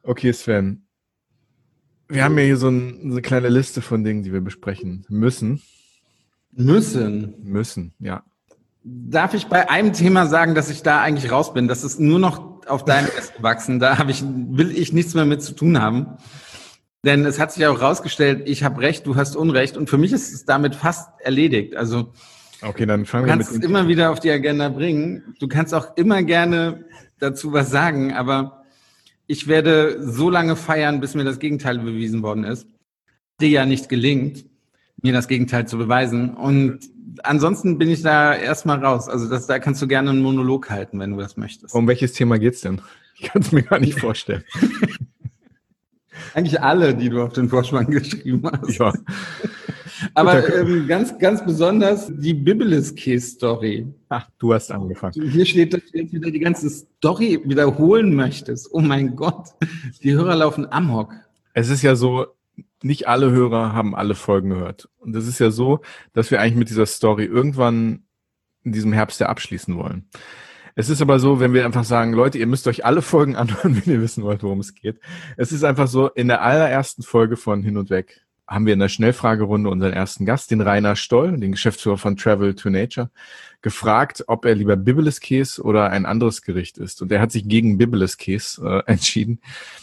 Okay, Sven. Wir haben ja hier so eine kleine Liste von Dingen, die wir besprechen müssen. Müssen, ja. Darf ich bei einem Thema sagen, dass ich da eigentlich raus bin? Das ist nur noch auf deinem Mist gewachsen. Da will ich nichts mehr mit zu tun haben. Denn es hat sich auch rausgestellt, ich habe Recht, du hast Unrecht. Und für mich ist es damit fast erledigt. Also okay, dann fangen du wir kannst es immer wieder auf die Agenda bringen. Du kannst auch immer gerne dazu was sagen, aber ich werde so lange feiern, bis mir das Gegenteil bewiesen worden ist. Dir ja nicht gelingt, mir das Gegenteil zu beweisen. Und ansonsten bin ich da erstmal raus. Also da kannst du gerne einen Monolog halten, wenn du das möchtest. Um welches Thema geht's denn? Ich kann es mir gar nicht vorstellen. Eigentlich alle, die du auf den Vorspann geschrieben hast. Ja. Aber ganz, ganz besonders die Biblis-Case-Story. Ach, du hast angefangen. Hier steht, dass du jetzt wieder die ganze Story wiederholen möchtest. Oh mein Gott, die Hörer laufen amok. Es ist ja so, nicht alle Hörer haben alle Folgen gehört. Und es ist ja so, dass wir eigentlich mit dieser Story irgendwann in diesem Herbst ja abschließen wollen. Es ist aber so, wenn wir einfach sagen, Leute, ihr müsst euch alle Folgen anhören, wenn ihr wissen wollt, worum es geht. Es ist einfach so, in der allerersten Folge von Hin und Weg haben wir in der Schnellfragerunde unseren ersten Gast, den Rainer Stoll, den Geschäftsführer von Travel to Nature, gefragt, ob er lieber Bibliskäse oder ein anderes Gericht isst. Und er hat sich gegen Bibliskäse entschieden.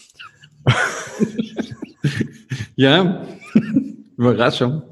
Ja, Überraschung.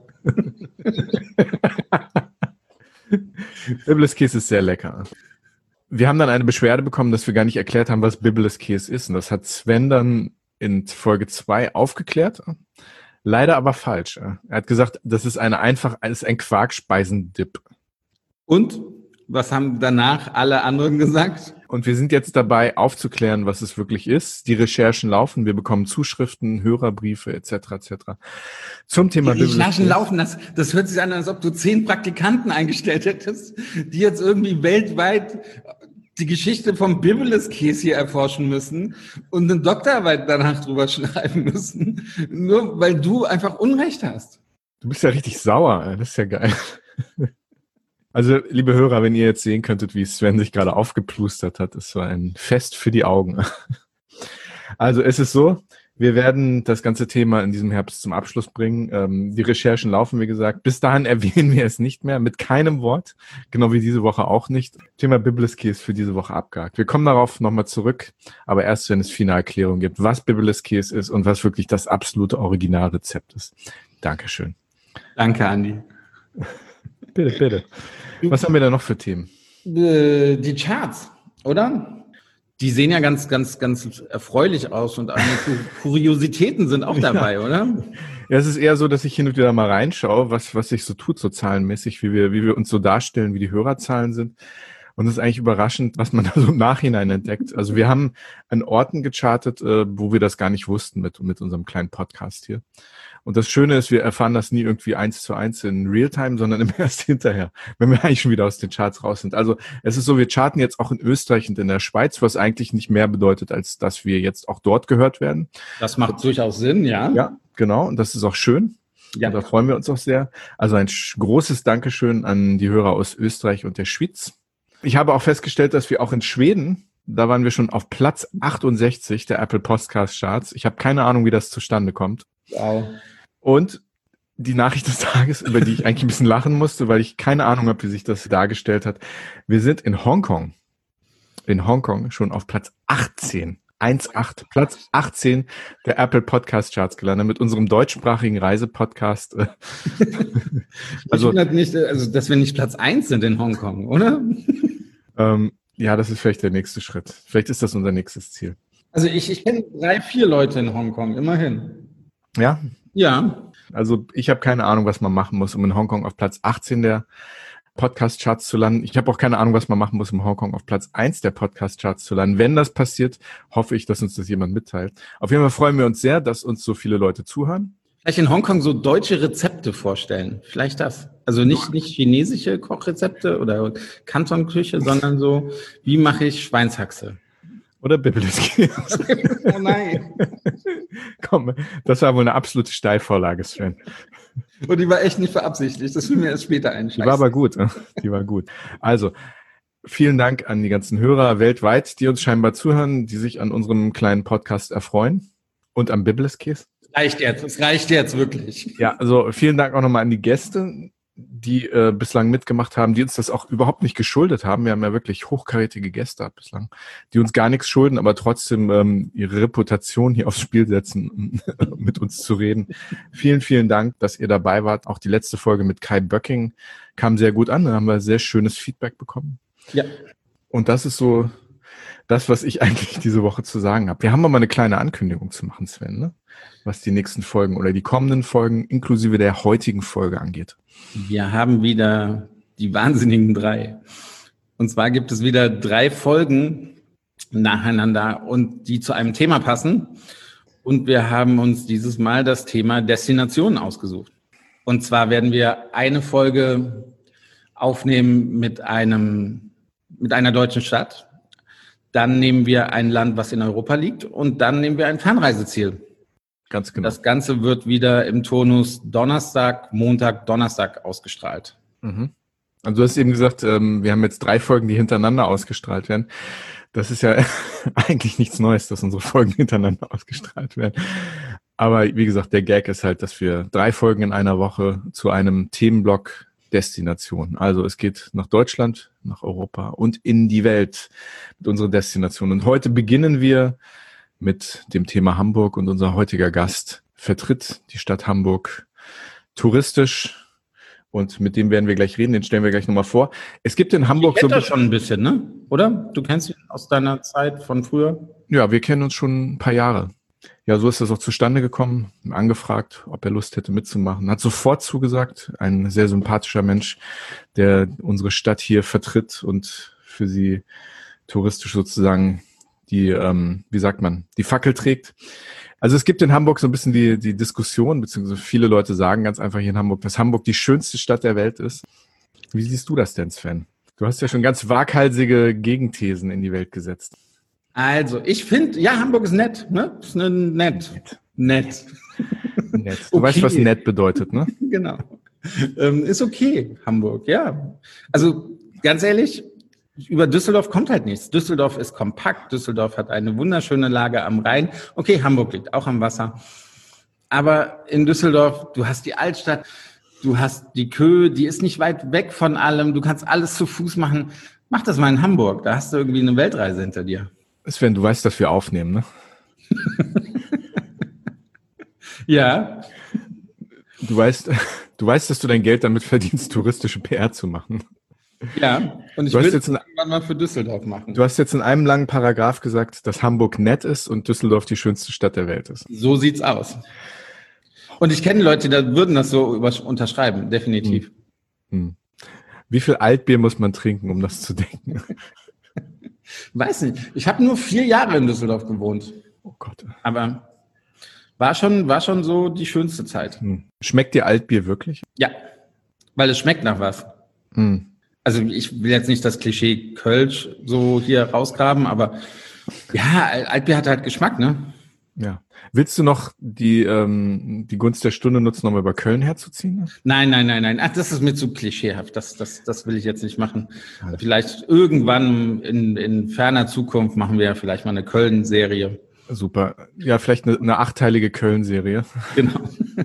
Bibliskäse ist sehr lecker. Wir haben dann eine Beschwerde bekommen, dass wir gar nicht erklärt haben, was Bibliskäse ist. Und das hat Sven dann in Folge 2 aufgeklärt. Leider aber falsch. Er hat gesagt, das ist ein Quarkspeisendip. Und was haben danach alle anderen gesagt? Und wir sind jetzt dabei, aufzuklären, was es wirklich ist. Die Recherchen laufen, wir bekommen Zuschriften, Hörerbriefe etc. etc. Zum Thema Die Recherchen laufen, das hört sich an, als ob du 10 Praktikanten eingestellt hättest, die jetzt irgendwie weltweit die Geschichte vom Bibliskäse hier erforschen müssen und eine Doktorarbeit danach drüber schreiben müssen, nur weil du einfach Unrecht hast. Du bist ja richtig sauer, das ist ja geil. Also, liebe Hörer, wenn ihr jetzt sehen könntet, wie Sven sich gerade aufgeplustert hat, das war ein Fest für die Augen. Also, es ist so, wir werden das ganze Thema in diesem Herbst zum Abschluss bringen. Die Recherchen laufen, wie gesagt. Bis dahin erwähnen wir es nicht mehr, mit keinem Wort. Genau wie diese Woche auch nicht. Thema Bibliskäse für diese Woche abgehakt. Wir kommen darauf nochmal zurück, aber erst, wenn es Finalklärung gibt, was Bibliskäse ist und was wirklich das absolute Originalrezept ist. Dankeschön. Danke, Andi. Bitte, bitte. Was haben wir da noch für Themen? Die Charts, oder? Die sehen ja ganz, ganz, ganz erfreulich aus und einige Kuriositäten sind auch dabei, oder? Ja, es ist eher so, dass ich hin und wieder mal reinschaue, was sich so tut, so zahlenmäßig, wie wir uns so darstellen, wie die Hörerzahlen sind. Und es ist eigentlich überraschend, was man da so im Nachhinein entdeckt. Also wir haben an Orten gechartet, wo wir das gar nicht wussten mit unserem kleinen Podcast hier. Und das Schöne ist, wir erfahren das nie irgendwie 1:1 in Realtime, sondern immer erst hinterher, wenn wir eigentlich schon wieder aus den Charts raus sind. Also es ist so, wir charten jetzt auch in Österreich und in der Schweiz, was eigentlich nicht mehr bedeutet, als dass wir jetzt auch dort gehört werden. Das macht durchaus Sinn, ja. Ja, genau. Und das ist auch schön. Ja. Und da freuen wir uns auch sehr. Also ein großes Dankeschön an die Hörer aus Österreich und der Schweiz. Ich habe auch festgestellt, dass wir auch in Schweden, da waren wir schon auf Platz 68 der Apple Podcast Charts. Ich habe keine Ahnung, wie das zustande kommt. Wow. Und die Nachricht des Tages, über die ich eigentlich ein bisschen lachen musste, weil ich keine Ahnung habe, wie sich das dargestellt hat. Wir sind in Hongkong schon auf Platz 18. 1,8, Platz 18 der Apple Podcast Charts gelandet mit unserem deutschsprachigen Reisepodcast. Also wundert nicht, also dass wir nicht Platz 1 sind in Hongkong, oder? Ja, das ist vielleicht der nächste Schritt. Vielleicht ist das unser nächstes Ziel. Also ich kenne 3, 4 Leute in Hongkong, immerhin. Ja? Ja. Also ich habe keine Ahnung, was man machen muss, um in Hongkong auf Platz 18 der Podcast-Charts zu landen. Ich habe auch keine Ahnung, was man machen muss, um Hongkong auf Platz 1 der Podcast-Charts zu landen. Wenn das passiert, hoffe ich, dass uns das jemand mitteilt. Auf jeden Fall freuen wir uns sehr, dass uns so viele Leute zuhören. Vielleicht in Hongkong so deutsche Rezepte vorstellen. Vielleicht das. Also nicht chinesische Kochrezepte oder Kantonküche, sondern so, wie mache ich Schweinshaxe? Oder Bibliskäse. Oh nein. Komm, das war wohl eine absolute Steilvorlage, Sven. Und die war echt nicht beabsichtigt. Das fiel mir erst später ein. Die war aber gut. Die war gut. Also, Vielen Dank an die ganzen Hörer weltweit, die uns scheinbar zuhören, die sich an unserem kleinen Podcast erfreuen und am Bibliskäse. Es reicht jetzt wirklich. Ja, also vielen Dank auch nochmal an die Gäste, die bislang mitgemacht haben, die uns das auch überhaupt nicht geschuldet haben. Wir haben ja wirklich hochkarätige Gäste bislang, die uns gar nichts schulden, aber trotzdem ihre Reputation hier aufs Spiel setzen, mit uns zu reden. Vielen, vielen Dank, dass ihr dabei wart. Auch die letzte Folge mit Kai Böcking kam sehr gut an. Da haben wir sehr schönes Feedback bekommen. Ja. Und das ist so das, was ich eigentlich diese Woche zu sagen habe. Wir haben aber eine kleine Ankündigung zu machen, Sven, ne? Was die nächsten Folgen oder die kommenden Folgen inklusive der heutigen Folge angeht. Wir haben wieder die wahnsinnigen 3. Und zwar gibt es wieder 3 Folgen nacheinander und die zu einem Thema passen. Und wir haben uns dieses Mal das Thema Destinationen ausgesucht. Und zwar werden wir eine Folge aufnehmen mit einer deutschen Stadt. Dann nehmen wir ein Land, was in Europa liegt. Und dann nehmen wir ein Fernreiseziel. Ganz genau. Das Ganze wird wieder im Turnus Donnerstag, Montag, Donnerstag ausgestrahlt. Mhm. Also du hast eben gesagt, wir haben jetzt 3 Folgen, die hintereinander ausgestrahlt werden. Das ist ja eigentlich nichts Neues, dass unsere Folgen hintereinander ausgestrahlt werden. Aber wie gesagt, der Gag ist halt, dass wir 3 Folgen in einer Woche zu einem Themenblock Destination. Also es geht nach Deutschland, nach Europa und in die Welt mit unserer Destination. Und heute beginnen wir mit dem Thema Hamburg und unser heutiger Gast vertritt die Stadt Hamburg touristisch und mit dem werden wir gleich reden, den stellen wir gleich nochmal vor. Es gibt in Hamburg so das schon ein bisschen, ne? Oder? Du kennst ihn aus deiner Zeit von früher? Ja, wir kennen uns schon ein paar Jahre. Ja, so ist das auch zustande gekommen, angefragt, ob er Lust hätte mitzumachen. Hat sofort zugesagt, ein sehr sympathischer Mensch, der unsere Stadt hier vertritt und für sie touristisch sozusagen die Fackel trägt. Also es gibt in Hamburg so ein bisschen die Diskussion, beziehungsweise viele Leute sagen ganz einfach hier in Hamburg, dass Hamburg die schönste Stadt der Welt ist. Wie siehst du das denn, Sven? Du hast ja schon ganz waghalsige Gegenthesen in die Welt gesetzt. Also, ich finde, ja, Hamburg ist nett, ne? Ist nett. Nett. Du weißt, was nett bedeutet, ne? Genau. Ist okay, Hamburg, ja. Also, ganz ehrlich, über Düsseldorf kommt halt nichts. Düsseldorf ist kompakt. Düsseldorf hat eine wunderschöne Lage am Rhein. Okay, Hamburg liegt auch am Wasser. Aber in Düsseldorf, du hast die Altstadt, du hast die Köhe, die ist nicht weit weg von allem. Du kannst alles zu Fuß machen. Mach das mal in Hamburg. Da hast du irgendwie eine Weltreise hinter dir. Sven, du weißt, dass wir aufnehmen, ne? Ja. Du weißt, dass du dein Geld damit verdienst, touristische PR zu machen. Ja, und ich will es irgendwann mal für Düsseldorf machen. Du hast jetzt in einem langen Paragraph gesagt, dass Hamburg nett ist und Düsseldorf die schönste Stadt der Welt ist. So sieht's aus. Und ich kenne Leute, die würden das so unterschreiben, definitiv. Wie viel Altbier muss man trinken, um das zu denken? Weiß nicht. Ich habe nur 4 Jahre in Düsseldorf gewohnt. Oh Gott. Aber war schon so die schönste Zeit. Schmeckt dir Altbier wirklich? Ja, weil es schmeckt nach was. Also ich will jetzt nicht das Klischee Kölsch so hier rausgraben, aber ja, Altbier hat halt Geschmack, ne? Ja. Willst du noch die Gunst der Stunde nutzen, um über Köln herzuziehen? Nein. Ach, das ist mir zu klischeehaft. Das will ich jetzt nicht machen. Vielleicht irgendwann in ferner Zukunft machen wir ja vielleicht mal eine Köln-Serie. Super. Ja, vielleicht eine 8-teilige Köln-Serie. Genau.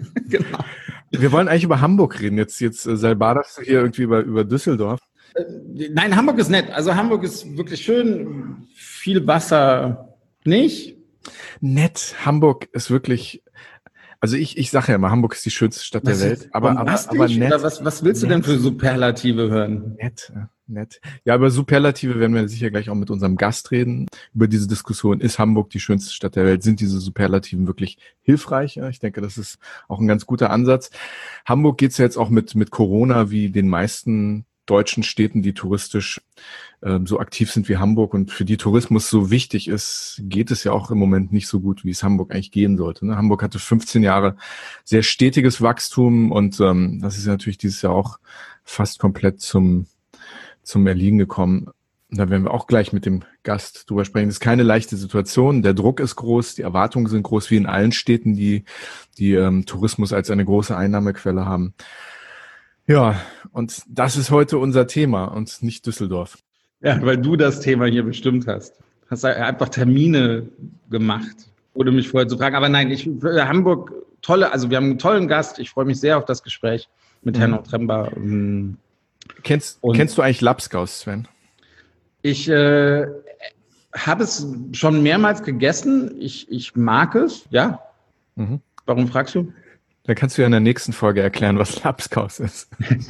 Wir wollen eigentlich über Hamburg reden. Jetzt salbaderst du hier irgendwie über Düsseldorf. Nein, Hamburg ist nett. Also Hamburg ist wirklich schön. Viel Wasser nicht. Nett. Hamburg ist wirklich, also ich sage ja immer, Hamburg ist die schönste Stadt der Welt. Aber nett. Oder was willst du denn für Superlative hören? Nett. Ja, über Superlative werden wir sicher gleich auch mit unserem Gast reden. Über diese Diskussion, ist Hamburg die schönste Stadt der Welt? Sind diese Superlativen wirklich hilfreich? Ja, ich denke, das ist auch ein ganz guter Ansatz. Hamburg geht's ja jetzt auch mit Corona wie den meisten deutschen Städten, die touristisch so aktiv sind wie Hamburg und für die Tourismus so wichtig ist, geht es ja auch im Moment nicht so gut, wie es Hamburg eigentlich gehen sollte. Ne? Hamburg hatte 15 Jahre sehr stetiges Wachstum und das ist natürlich dieses Jahr auch fast komplett zum Erliegen gekommen. Und da werden wir auch gleich mit dem Gast drüber sprechen. Das ist keine leichte Situation. Der Druck ist groß, die Erwartungen sind groß, wie in allen Städten, die Tourismus als eine große Einnahmequelle haben. Ja, und das ist heute unser Thema und nicht Düsseldorf. Ja, weil du das Thema hier bestimmt hast. Hast einfach Termine gemacht, ohne mich vorher zu fragen. Aber nein, Hamburg, also wir haben einen tollen Gast. Ich freue mich sehr auf das Gespräch mit Herrn Otremba. Kennst du eigentlich Lapskaus, Sven? Ich habe es schon mehrmals gegessen. Ich mag es, ja. Mhm. Warum fragst du? Dann kannst du ja in der nächsten Folge erklären, was Lapskaus ist.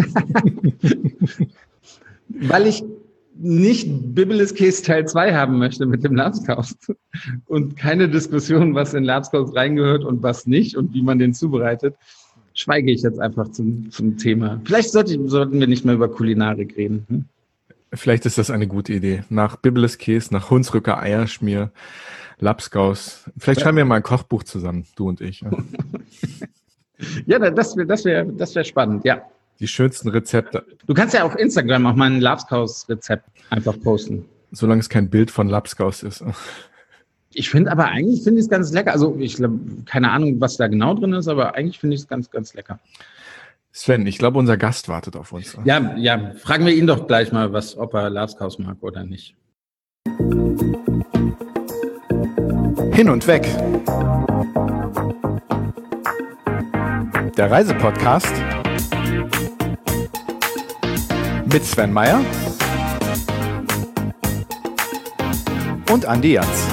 Weil ich nicht Biblis Käse Teil 2 haben möchte mit dem Lapskaus und keine Diskussion, was in Lapskaus reingehört und was nicht und wie man den zubereitet, schweige ich jetzt einfach zum Thema. Vielleicht sollten wir nicht mehr über Kulinarik reden. Vielleicht ist das eine gute Idee. Nach Biblis Käse, nach Hunsrücker Eierschmier, Lapskaus. Vielleicht schreiben wir mal ein Kochbuch zusammen, du und ich. Ja, das wär spannend, ja. Die schönsten Rezepte. Du kannst ja auf Instagram auch mal ein Lapskaus-Rezept einfach posten. Solange es kein Bild von Lapskaus ist. Ich finde es ganz lecker. Also ich glaube, keine Ahnung, was da genau drin ist, aber eigentlich finde ich es ganz, ganz lecker. Sven, ich glaube, unser Gast wartet auf uns. Ja, fragen wir ihn doch gleich mal, ob er Lapskaus mag oder nicht. Hin und weg. Der Reisepodcast mit Sven Meyer und Andi Jans.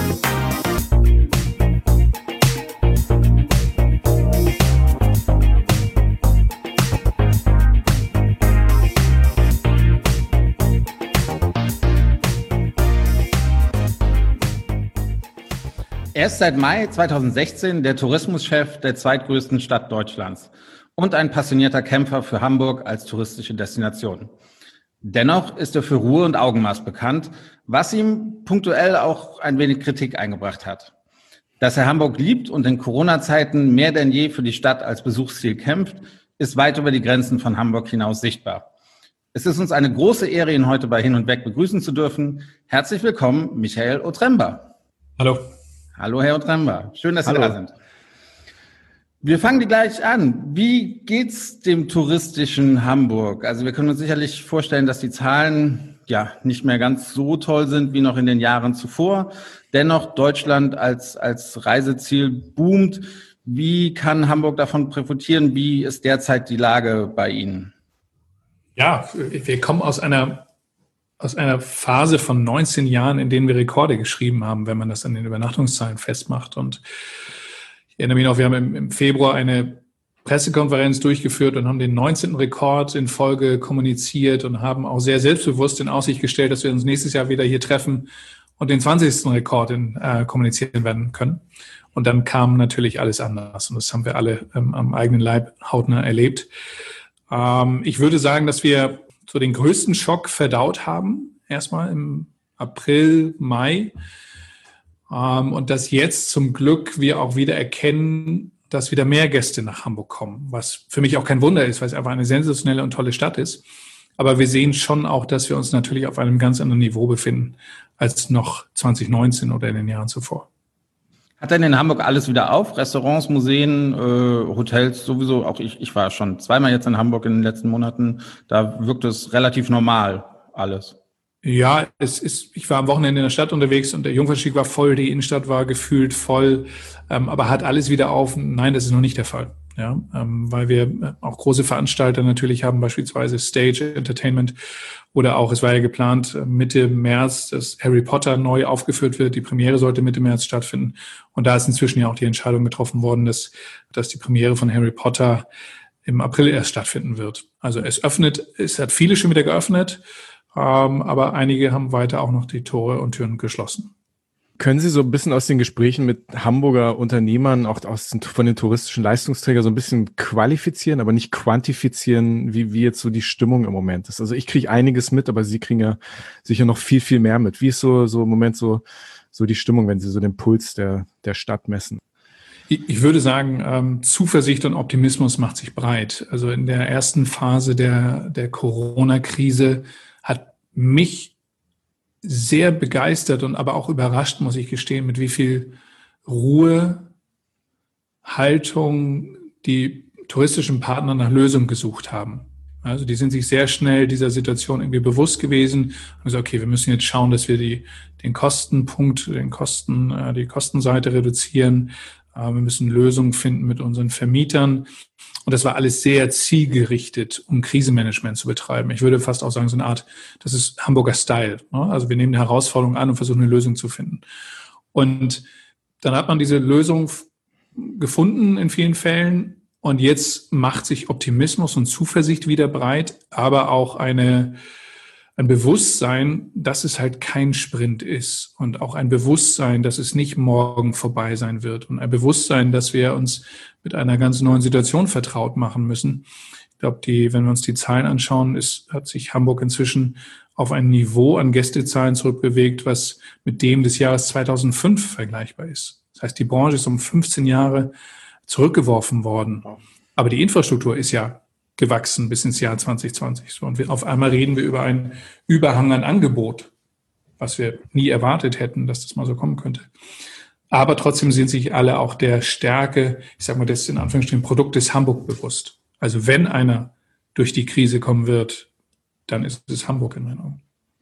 Er ist seit Mai 2016 der Tourismuschef der zweitgrößten Stadt Deutschlands und ein passionierter Kämpfer für Hamburg als touristische Destination. Dennoch ist er für Ruhe und Augenmaß bekannt, was ihm punktuell auch ein wenig Kritik eingebracht hat. Dass er Hamburg liebt und in Corona-Zeiten mehr denn je für die Stadt als Besuchsziel kämpft, ist weit über die Grenzen von Hamburg hinaus sichtbar. Es ist uns eine große Ehre, ihn heute bei Hin und Weg begrüßen zu dürfen. Herzlich willkommen, Michael Otremba. Hallo. Hallo, Herr Otremba. Schön, dass Sie da sind. Wir fangen gleich an. Wie geht's dem touristischen Hamburg? Also wir können uns sicherlich vorstellen, dass die Zahlen ja nicht mehr ganz so toll sind wie noch in den Jahren zuvor. Dennoch Deutschland als Reiseziel boomt. Wie kann Hamburg davon profitieren? Wie ist derzeit die Lage bei Ihnen? Ja, wir kommen aus einer Phase von 19 Jahren, in denen wir Rekorde geschrieben haben, wenn man das an den Übernachtungszahlen festmacht. Und ich erinnere mich noch, wir haben im Februar eine Pressekonferenz durchgeführt und haben den 19. Rekord in Folge kommuniziert und haben auch sehr selbstbewusst in Aussicht gestellt, dass wir uns nächstes Jahr wieder hier treffen und den 20. Rekord kommunizieren werden können. Und dann kam natürlich alles anders. Und das haben wir alle am eigenen Leib hautnah erlebt. Ich würde sagen, dass wir so den größten Schock verdaut haben, erstmal im April, Mai. Und dass jetzt zum Glück wir auch wieder erkennen, dass wieder mehr Gäste nach Hamburg kommen, was für mich auch kein Wunder ist, weil es einfach eine sensationelle und tolle Stadt ist. Aber wir sehen schon auch, dass wir uns natürlich auf einem ganz anderen Niveau befinden als noch 2019 oder in den Jahren zuvor. Hat denn in Hamburg alles wieder auf? Restaurants, Museen, Hotels sowieso? Auch ich war schon zweimal jetzt in Hamburg in den letzten Monaten. Da wirkt es relativ normal alles. Ja, ich war am Wochenende in der Stadt unterwegs und der Jungfernstieg war voll, die Innenstadt war gefühlt voll, aber hat alles wieder auf? Nein, das ist noch nicht der Fall. Ja, weil wir auch große Veranstalter natürlich haben, beispielsweise Stage Entertainment oder auch, es war ja geplant, Mitte März, dass Harry Potter neu aufgeführt wird. Die Premiere sollte Mitte März stattfinden. Und da ist inzwischen ja auch die Entscheidung getroffen worden, dass die Premiere von Harry Potter im April erst stattfinden wird. Also es hat viele schon wieder geöffnet, aber einige haben weiter auch noch die Tore und Türen geschlossen. Können Sie so ein bisschen aus den Gesprächen mit Hamburger Unternehmern, auch von den touristischen Leistungsträgern so ein bisschen qualifizieren, aber nicht quantifizieren, wie jetzt so die Stimmung im Moment ist? Also ich kriege einiges mit, aber Sie kriegen ja sicher noch viel, viel mehr mit. Wie ist so im Moment so die Stimmung, wenn Sie so den Puls der Stadt messen? Ich würde sagen, Zuversicht und Optimismus macht sich breit. Also in der ersten Phase der Corona-Krise hat mich sehr begeistert und aber auch überrascht, muss ich gestehen, mit wie viel Ruhe, Haltung die touristischen Partner nach Lösungen gesucht haben. Also die sind sich sehr schnell dieser Situation irgendwie bewusst gewesen und gesagt, okay, wir müssen jetzt schauen, dass wir die Kostenseite reduzieren. Wir müssen Lösungen finden mit unseren Vermietern. Und das war alles sehr zielgerichtet, um Krisenmanagement zu betreiben. Ich würde fast auch sagen, so eine Art, das ist Hamburger Style. Also wir nehmen eine Herausforderung an und versuchen eine Lösung zu finden. Und dann hat man diese Lösung gefunden in vielen Fällen. Und jetzt macht sich Optimismus und Zuversicht wieder breit, aber auch ein Bewusstsein, dass es halt kein Sprint ist und auch ein Bewusstsein, dass es nicht morgen vorbei sein wird und ein Bewusstsein, dass wir uns mit einer ganz neuen Situation vertraut machen müssen. Ich glaube, wenn wir uns die Zahlen anschauen, hat sich Hamburg inzwischen auf ein Niveau an Gästezahlen zurückbewegt, was mit dem des Jahres 2005 vergleichbar ist. Das heißt, die Branche ist um 15 Jahre zurückgeworfen worden. Aber die Infrastruktur ist ja gewachsen bis ins Jahr 2020. So, und auf einmal reden wir über einen Überhang an Angebot, was wir nie erwartet hätten, dass das mal so kommen könnte. Aber trotzdem sind sich alle auch der Stärke, ich sage mal, des in Anführungsstrichen Produktes Hamburg bewusst. Also wenn einer durch die Krise kommen wird, dann ist es Hamburg in meinen Augen.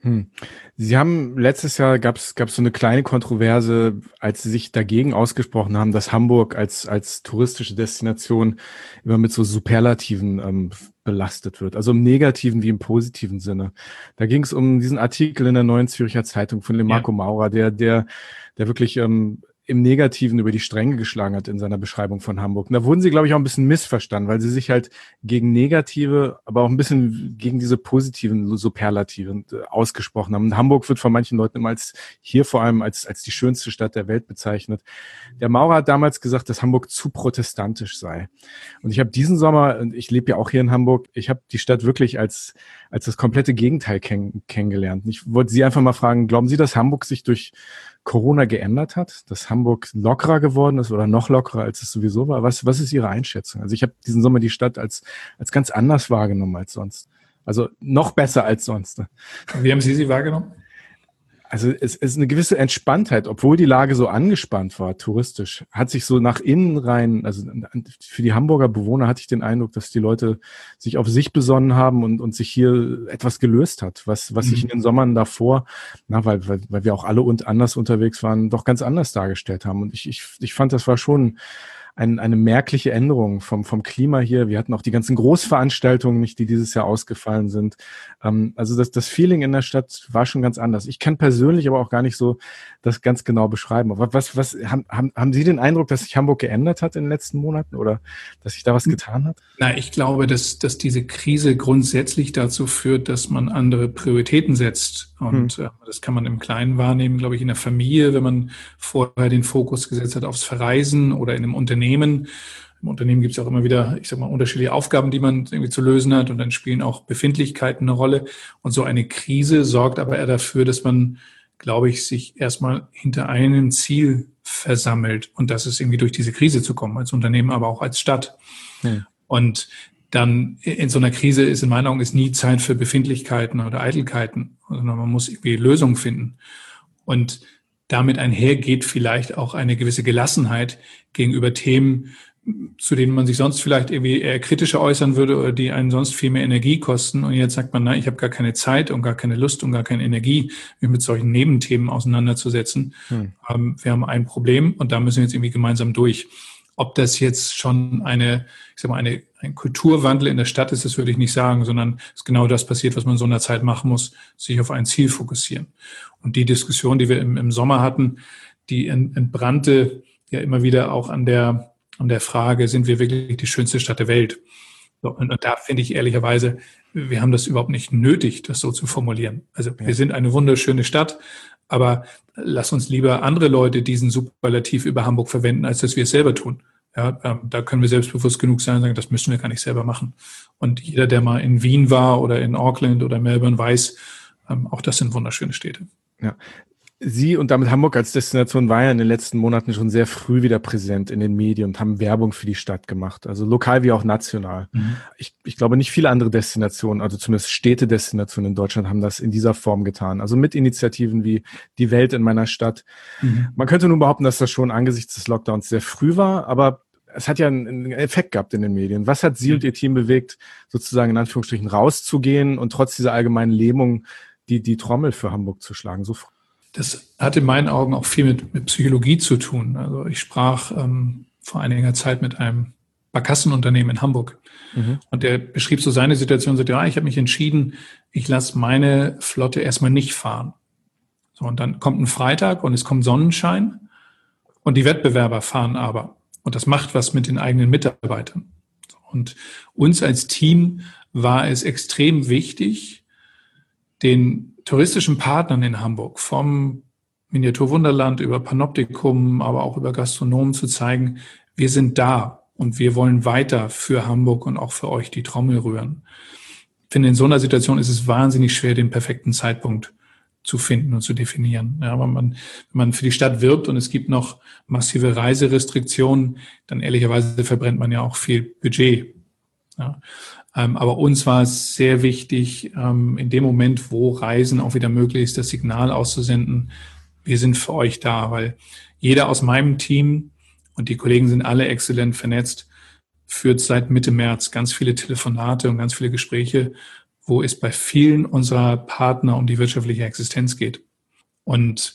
Sie haben letztes Jahr gab's so eine kleine Kontroverse, als Sie sich dagegen ausgesprochen haben, dass Hamburg als touristische Destination immer mit so Superlativen belastet wird, also im negativen wie im positiven Sinne. Da ging es um diesen Artikel in der Neuen Zürcher Zeitung von dem Marco Maurer, der wirklich im Negativen über die Stränge geschlagen hat in seiner Beschreibung von Hamburg. Und da wurden sie, glaube ich, auch ein bisschen missverstanden, weil sie sich halt gegen negative, aber auch ein bisschen gegen diese positiven Superlativen ausgesprochen haben. Und Hamburg wird von manchen Leuten immer vor allem als die schönste Stadt der Welt bezeichnet. Der Maurer hat damals gesagt, dass Hamburg zu protestantisch sei. Und ich habe diesen Sommer, und ich lebe ja auch hier in Hamburg, ich habe die Stadt wirklich als das komplette Gegenteil kennengelernt. Ich wollte Sie einfach mal fragen, glauben Sie, dass Hamburg sich durch Corona geändert hat, dass Hamburg lockerer geworden ist oder noch lockerer, als es sowieso war? Was ist Ihre Einschätzung? Also ich habe diesen Sommer die Stadt als ganz anders wahrgenommen als sonst. Also noch besser als sonst. Wie haben Sie wahrgenommen? Also es ist eine gewisse Entspanntheit, obwohl die Lage so angespannt war, touristisch, hat sich so nach innen rein, also für die Hamburger Bewohner hatte ich den Eindruck, dass die Leute sich auf sich besonnen haben und sich hier etwas gelöst hat, was sich in den Sommern davor, weil wir auch alle anders unterwegs waren, doch ganz anders dargestellt haben. Und ich fand, das war schon eine merkliche Änderung vom Klima hier. Wir hatten auch die ganzen Großveranstaltungen nicht, die dieses Jahr ausgefallen sind. Also das Feeling in der Stadt war schon ganz anders. Ich kann persönlich aber auch gar nicht so das ganz genau beschreiben. Aber haben Sie den Eindruck, dass sich Hamburg geändert hat in den letzten Monaten oder dass sich da was getan hat? Na, ich glaube, dass diese Krise grundsätzlich dazu führt, dass man andere Prioritäten setzt. Und das kann man im Kleinen wahrnehmen, glaube ich, in der Familie, wenn man vorher den Fokus gesetzt hat aufs Verreisen oder in einem Unternehmen. Im Unternehmen gibt es auch immer wieder, ich sage mal, unterschiedliche Aufgaben, die man irgendwie zu lösen hat. Und dann spielen auch Befindlichkeiten eine Rolle. Und so eine Krise sorgt aber eher dafür, dass man, glaube ich, sich erstmal hinter einem Ziel versammelt. Und das ist irgendwie durch diese Krise zu kommen, als Unternehmen, aber auch als Stadt. Und dann in so einer Krise ist in meinen Augen nie Zeit für Befindlichkeiten oder Eitelkeiten, sondern man muss irgendwie Lösungen finden. Und damit einher geht vielleicht auch eine gewisse Gelassenheit gegenüber Themen, zu denen man sich sonst vielleicht irgendwie eher kritischer äußern würde oder die einen sonst viel mehr Energie kosten. Und jetzt sagt man, nein, ich habe gar keine Zeit und gar keine Lust und gar keine Energie, mich mit solchen Nebenthemen auseinanderzusetzen. Wir haben ein Problem und da müssen wir jetzt irgendwie gemeinsam durch. Ob das jetzt schon ein Kulturwandel in der Stadt ist, das würde ich nicht sagen, sondern es ist genau das passiert, was man in so einer Zeit machen muss, sich auf ein Ziel fokussieren. Und die Diskussion, die wir im Sommer hatten, die entbrannte ja immer wieder auch an der Frage, sind wir wirklich die schönste Stadt der Welt? So, und da finde ich ehrlicherweise, wir haben das überhaupt nicht nötig, das so zu formulieren. Also wir sind eine wunderschöne Stadt, aber lass uns lieber andere Leute diesen Superlativ über Hamburg verwenden, als dass wir es selber tun. Ja, da können wir selbstbewusst genug sein und sagen, das müssen wir gar nicht selber machen. Und jeder, der mal in Wien war oder in Auckland oder Melbourne, weiß, auch das sind wunderschöne Städte. Ja. Sie und damit Hamburg als Destination war ja in den letzten Monaten schon sehr früh wieder präsent in den Medien und haben Werbung für die Stadt gemacht, also lokal wie auch national. Ich glaube, nicht viele andere Destinationen, also zumindest Städtedestinationen in Deutschland, haben das in dieser Form getan. Also mit Initiativen wie Die Welt in meiner Stadt. Man könnte nun behaupten, dass das schon angesichts des Lockdowns sehr früh war, aber es hat ja einen Effekt gehabt in den Medien. Was hat Sie und Ihr Team bewegt, sozusagen in Anführungsstrichen rauszugehen und trotz dieser allgemeinen Lähmung die Trommel für Hamburg zu schlagen? So früh? Das hat in meinen Augen auch viel mit Psychologie zu tun. Also ich sprach vor einiger Zeit mit einem Barkassenunternehmen in Hamburg. Und der beschrieb so seine Situation, sagte, ja, ich habe mich entschieden, ich lasse meine Flotte erstmal nicht fahren. So, und dann kommt ein Freitag und es kommt Sonnenschein und die Wettbewerber fahren aber. Und das macht was mit den eigenen Mitarbeitern. Und uns als Team war es extrem wichtig, den touristischen Partnern in Hamburg vom Miniaturwunderland über Panoptikum, aber auch über Gastronomen zu zeigen, wir sind da und wir wollen weiter für Hamburg und auch für euch die Trommel rühren. Ich finde, in so einer Situation ist es wahnsinnig schwer, den perfekten Zeitpunkt zu finden und zu definieren. Ja, aber wenn man für die Stadt wirbt und es gibt noch massive Reiserestriktionen, dann ehrlicherweise verbrennt man ja auch viel Budget. Ja. Aber uns war es sehr wichtig, in dem Moment, wo Reisen auch wieder möglich ist, das Signal auszusenden, wir sind für euch da, weil jeder aus meinem Team und die Kollegen sind alle exzellent vernetzt, führt seit Mitte März ganz viele Telefonate und ganz viele Gespräche, wo es bei vielen unserer Partner um die wirtschaftliche Existenz geht. Und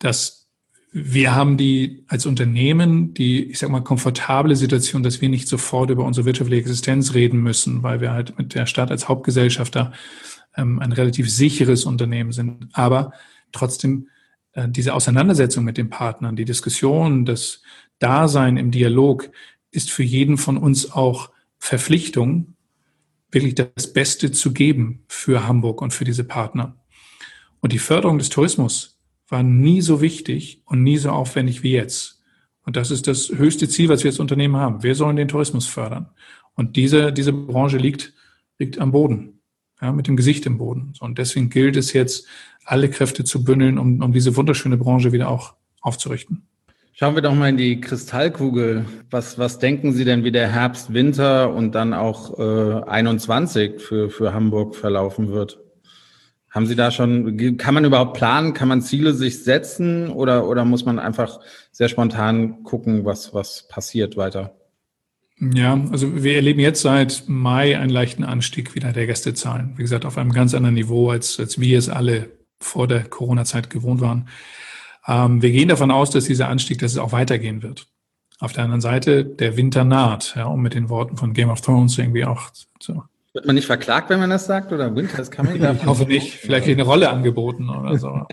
wir haben die als Unternehmen die, ich sag mal, komfortable Situation, dass wir nicht sofort über unsere wirtschaftliche Existenz reden müssen, weil wir halt mit der Stadt als Hauptgesellschafter ein relativ sicheres Unternehmen sind. Aber trotzdem diese Auseinandersetzung mit den Partnern, die Diskussion, das Dasein im Dialog ist für jeden von uns auch Verpflichtung, wirklich das Beste zu geben für Hamburg und für diese Partner. Und die Förderung des Tourismus war nie so wichtig und nie so aufwendig wie jetzt. Und das ist das höchste Ziel, was wir als Unternehmen haben. Wir sollen den Tourismus fördern. Und diese Branche liegt am Boden, ja, mit dem Gesicht im Boden. Und deswegen gilt es jetzt, alle Kräfte zu bündeln, um diese wunderschöne Branche wieder auch aufzurichten. Schauen wir doch mal in die Kristallkugel. Was denken Sie denn, wie der Herbst, Winter und dann auch 21 für Hamburg verlaufen wird? Haben Sie da schon, kann man überhaupt planen, kann man Ziele sich setzen oder muss man einfach sehr spontan gucken, was passiert weiter? Ja, also wir erleben jetzt seit Mai einen leichten Anstieg wieder der Gästezahlen. Wie gesagt, auf einem ganz anderen Niveau, als wir es alle vor der Corona-Zeit gewohnt waren. Wir gehen davon aus, dass dieser Anstieg, dass es auch weitergehen wird. Auf der anderen Seite, der Winter naht, ja, um mit den Worten von Game of Thrones irgendwie auch so. Wird man nicht verklagt, wenn man das sagt? Oder Winter, das kann man nicht. Ich hoffe nicht. Vielleicht eine Rolle angeboten oder so.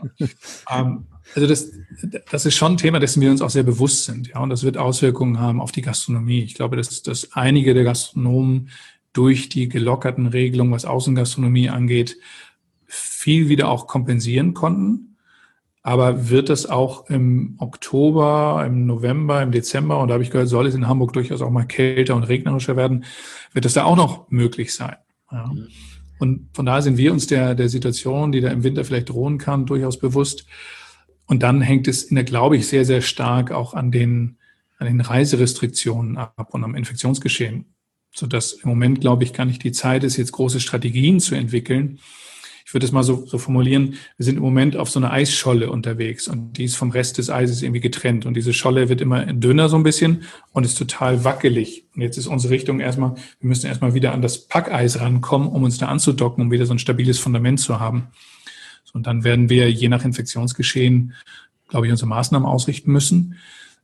Also das ist schon ein Thema, dessen wir uns auch sehr bewusst sind. Ja, und das wird Auswirkungen haben auf die Gastronomie. Ich glaube, dass einige der Gastronomen durch die gelockerten Regelungen, was Außengastronomie angeht, viel wieder auch kompensieren konnten. Aber wird das auch im Oktober, im November, im Dezember, und da habe ich gehört, soll es in Hamburg durchaus auch mal kälter und regnerischer werden, wird das da auch noch möglich sein. Ja. Und von daher sind wir uns der Situation, die da im Winter vielleicht drohen kann, durchaus bewusst. Und dann hängt es glaube ich, sehr, sehr stark auch an den Reiserestriktionen ab und am Infektionsgeschehen. Sodass im Moment, glaube ich, gar nicht die Zeit ist, jetzt große Strategien zu entwickeln. Ich würde es mal so formulieren, wir sind im Moment auf so einer Eisscholle unterwegs und die ist vom Rest des Eises irgendwie getrennt. Und diese Scholle wird immer dünner so ein bisschen und ist total wackelig. Und jetzt ist unsere Richtung wir müssen erstmal wieder an das Packeis rankommen, um uns da anzudocken, um wieder so ein stabiles Fundament zu haben. So, und dann werden wir je nach Infektionsgeschehen, glaube ich, unsere Maßnahmen ausrichten müssen.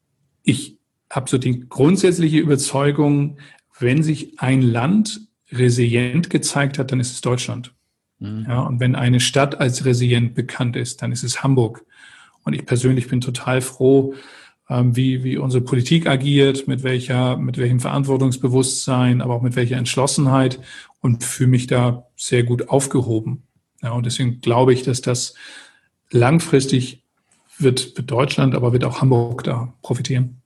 Ich habe so die grundsätzliche Überzeugung, wenn sich ein Land resilient gezeigt hat, dann ist es Deutschland. Ja, und wenn eine Stadt als resilient bekannt ist, dann ist es Hamburg. Und ich persönlich bin total froh, wie unsere Politik agiert, mit welchem Verantwortungsbewusstsein, aber auch mit welcher Entschlossenheit und fühle mich da sehr gut aufgehoben. Ja, und deswegen glaube ich, dass das langfristig wird Deutschland, aber wird auch Hamburg da profitieren.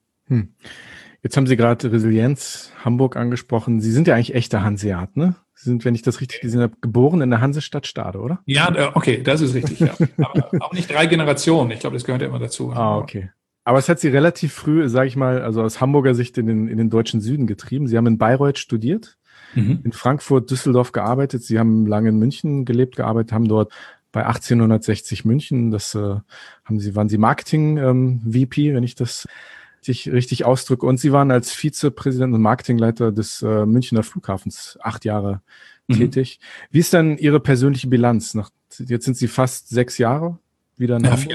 Jetzt haben Sie gerade Resilienz Hamburg angesprochen. Sie sind ja eigentlich echter Hanseat, ne? Sie sind, wenn ich das richtig gesehen habe, geboren in der Hansestadt Stade, oder? Ja, okay, das ist richtig, ja. Aber auch nicht 3 Generationen. Ich glaube, das gehört ja immer dazu. Ah, okay. Aber es hat Sie relativ früh, sage ich mal, also aus Hamburger Sicht in den deutschen Süden getrieben. Sie haben in Bayreuth studiert, in Frankfurt, Düsseldorf gearbeitet. Sie haben lange in München gelebt, gearbeitet, haben dort bei 1860 München, waren Sie Marketing-VP, wenn ich das richtig ausdrücke. Und Sie waren als Vizepräsident und Marketingleiter des Münchner Flughafens 8 Jahre tätig. Wie ist dann Ihre persönliche Bilanz? Jetzt sind Sie fast 6 Jahre wieder in Hamburg?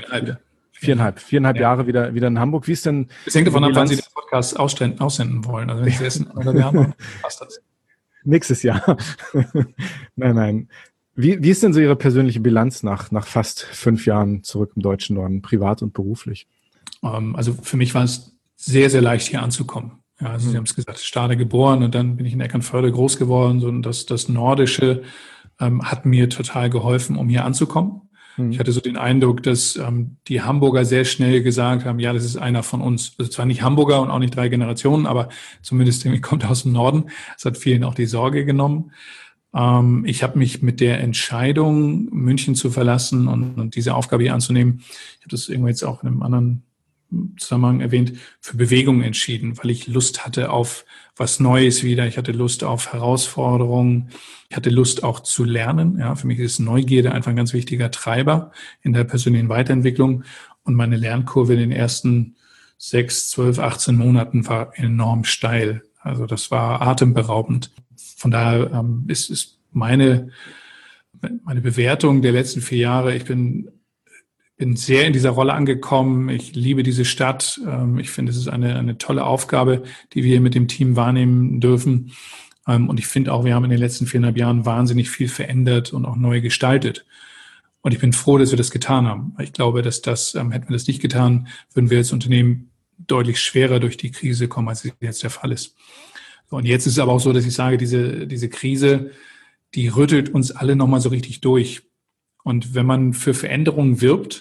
4,5 Jahre wieder in Hamburg. Wie ist denn? Es hängt davon ab, wann Sie den Podcast aussenden wollen. Also wenn Sie es erst in 1,5 Jahren machen, passt das. Nächstes Jahr. Nein. Wie ist denn so Ihre persönliche Bilanz nach fast 5 Jahren zurück im deutschen Norden, privat und beruflich? Also für mich war es sehr, sehr leicht, hier anzukommen. Ja, also Sie haben es gesagt, Stade geboren und dann bin ich in Eckernförde groß geworden. Und das Nordische hat mir total geholfen, um hier anzukommen. Ich hatte so den Eindruck, dass die Hamburger sehr schnell gesagt haben, ja, das ist einer von uns. Also zwar nicht Hamburger und auch nicht 3 Generationen, aber zumindest irgendwie kommt aus dem Norden. Das hat vielen auch die Sorge genommen. Ich habe mich mit der Entscheidung, München zu verlassen und diese Aufgabe hier anzunehmen, ich habe das irgendwo jetzt auch in einem anderen Zusammenhang erwähnt, für Bewegung entschieden, weil ich Lust hatte auf was Neues wieder. Ich hatte Lust auf Herausforderungen. Ich hatte Lust auch zu lernen. Ja, für mich ist Neugierde einfach ein ganz wichtiger Treiber in der persönlichen Weiterentwicklung. Und meine Lernkurve in den ersten 6, 12, 18 Monaten war enorm steil. Also das war atemberaubend. Von daher ist meine Bewertung der letzten 4 Jahre, ich bin sehr in dieser Rolle angekommen. Ich liebe diese Stadt. Ich finde, es ist eine tolle Aufgabe, die wir hier mit dem Team wahrnehmen dürfen. Und ich finde auch, wir haben in den letzten 4,5 Jahren wahnsinnig viel verändert und auch neu gestaltet. Und ich bin froh, dass wir das getan haben. Ich glaube, dass hätten wir das nicht getan, würden wir als Unternehmen deutlich schwerer durch die Krise kommen, als es jetzt der Fall ist. Und jetzt ist es aber auch so, dass ich sage, diese Krise, die rüttelt uns alle nochmal so richtig durch. Und wenn man für Veränderungen wirbt,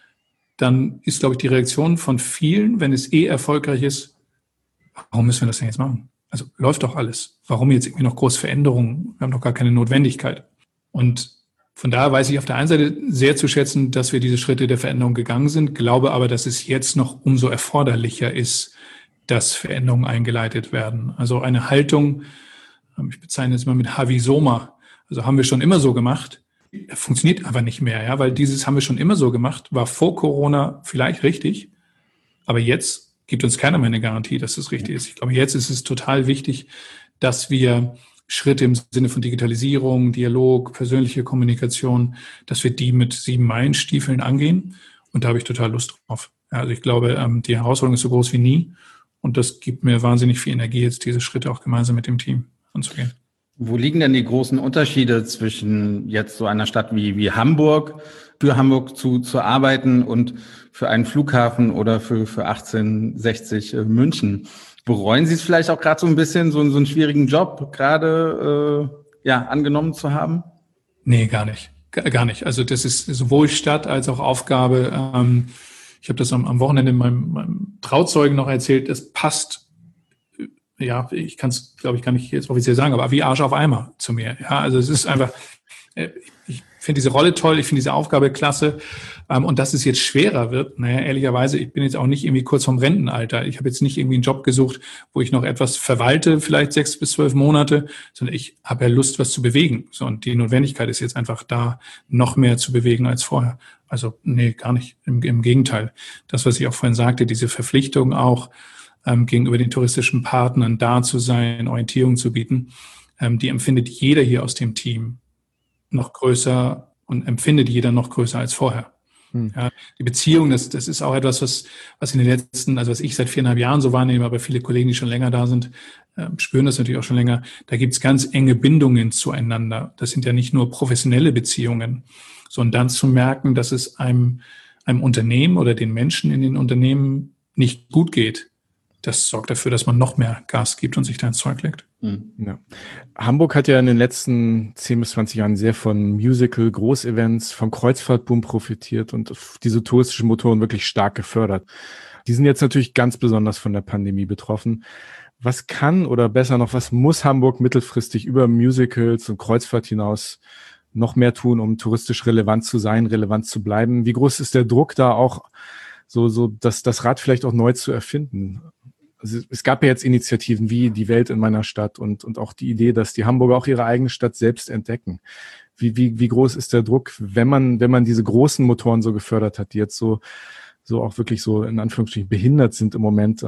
dann ist, glaube ich, die Reaktion von vielen, wenn es erfolgreich ist, warum müssen wir das denn jetzt machen? Also läuft doch alles. Warum jetzt irgendwie noch große Veränderungen? Wir haben doch gar keine Notwendigkeit. Und von daher weiß ich auf der einen Seite sehr zu schätzen, dass wir diese Schritte der Veränderung gegangen sind, glaube aber, dass es jetzt noch umso erforderlicher ist, dass Veränderungen eingeleitet werden. Also eine Haltung, ich bezeichne es mal mit Havi Soma, also haben wir schon immer so gemacht, funktioniert aber nicht mehr, ja, weil dieses haben wir schon immer so gemacht, war vor Corona vielleicht richtig, aber jetzt gibt uns keiner mehr eine Garantie, dass das richtig ist. Ich glaube, jetzt ist es total wichtig, dass wir Schritte im Sinne von Digitalisierung, Dialog, persönliche Kommunikation, dass wir die mit 7 Meilenstiefeln angehen. Und da habe ich total Lust drauf. Ja, also ich glaube, die Herausforderung ist so groß wie nie. Und das gibt mir wahnsinnig viel Energie, jetzt diese Schritte auch gemeinsam mit dem Team anzugehen. Wo liegen denn die großen Unterschiede zwischen jetzt so einer Stadt wie Hamburg, für Hamburg zu arbeiten und für einen Flughafen oder für 1860 München? Bereuen Sie es vielleicht auch gerade so ein bisschen, so einen schwierigen Job gerade angenommen zu haben? Nee, gar nicht. Gar nicht. Also das ist sowohl Stadt als auch Aufgabe. Ich habe das am Wochenende meinem Trauzeugen noch erzählt. Es passt. Ja, ich kann es, glaube ich, gar nicht jetzt offiziell sagen, aber wie Arsch auf Eimer zu mir. Ja, also es ist einfach, ich finde diese Rolle toll, ich finde diese Aufgabe klasse. Und dass es jetzt schwerer wird, naja, ehrlicherweise, ich bin jetzt auch nicht irgendwie kurz vorm Rentenalter. Ich habe jetzt nicht irgendwie einen Job gesucht, wo ich noch etwas verwalte, vielleicht 6 bis 12 Monate, sondern ich habe ja Lust, was zu bewegen. So, und die Notwendigkeit ist jetzt einfach da, noch mehr zu bewegen als vorher. Also, nee, gar nicht. Im Gegenteil. Das, was ich auch vorhin sagte, diese Verpflichtung auch, gegenüber den touristischen Partnern da zu sein, Orientierung zu bieten, die empfindet jeder hier aus dem Team noch größer und empfindet jeder noch größer als vorher. Ja, die Beziehung, das ist auch etwas, was in den letzten, also was ich seit 4,5 Jahren so wahrnehme, aber viele Kollegen, die schon länger da sind, spüren das natürlich auch schon länger. Da gibt's ganz enge Bindungen zueinander. Das sind ja nicht nur professionelle Beziehungen, sondern dann zu merken, dass es einem Unternehmen oder den Menschen in den Unternehmen nicht gut geht. Das sorgt dafür, dass man noch mehr Gas gibt und sich da ins Zeug legt. Ja. Hamburg hat ja in den letzten 10 bis 20 Jahren sehr von Musical, Großevents, vom Kreuzfahrtboom profitiert und diese touristischen Motoren wirklich stark gefördert. Die sind jetzt natürlich ganz besonders von der Pandemie betroffen. Was kann oder besser noch, was muss Hamburg mittelfristig über Musicals und Kreuzfahrt hinaus noch mehr tun, um touristisch relevant zu sein, relevant zu bleiben? Wie groß ist der Druck da auch, so das Rad vielleicht auch neu zu erfinden? Also es gab ja jetzt Initiativen wie Die Welt in meiner Stadt und auch die Idee, dass die Hamburger auch ihre eigene Stadt selbst entdecken. Wie groß ist der Druck, wenn man diese großen Motoren so gefördert hat, die jetzt so so auch wirklich so in Anführungsstrichen behindert sind im Moment,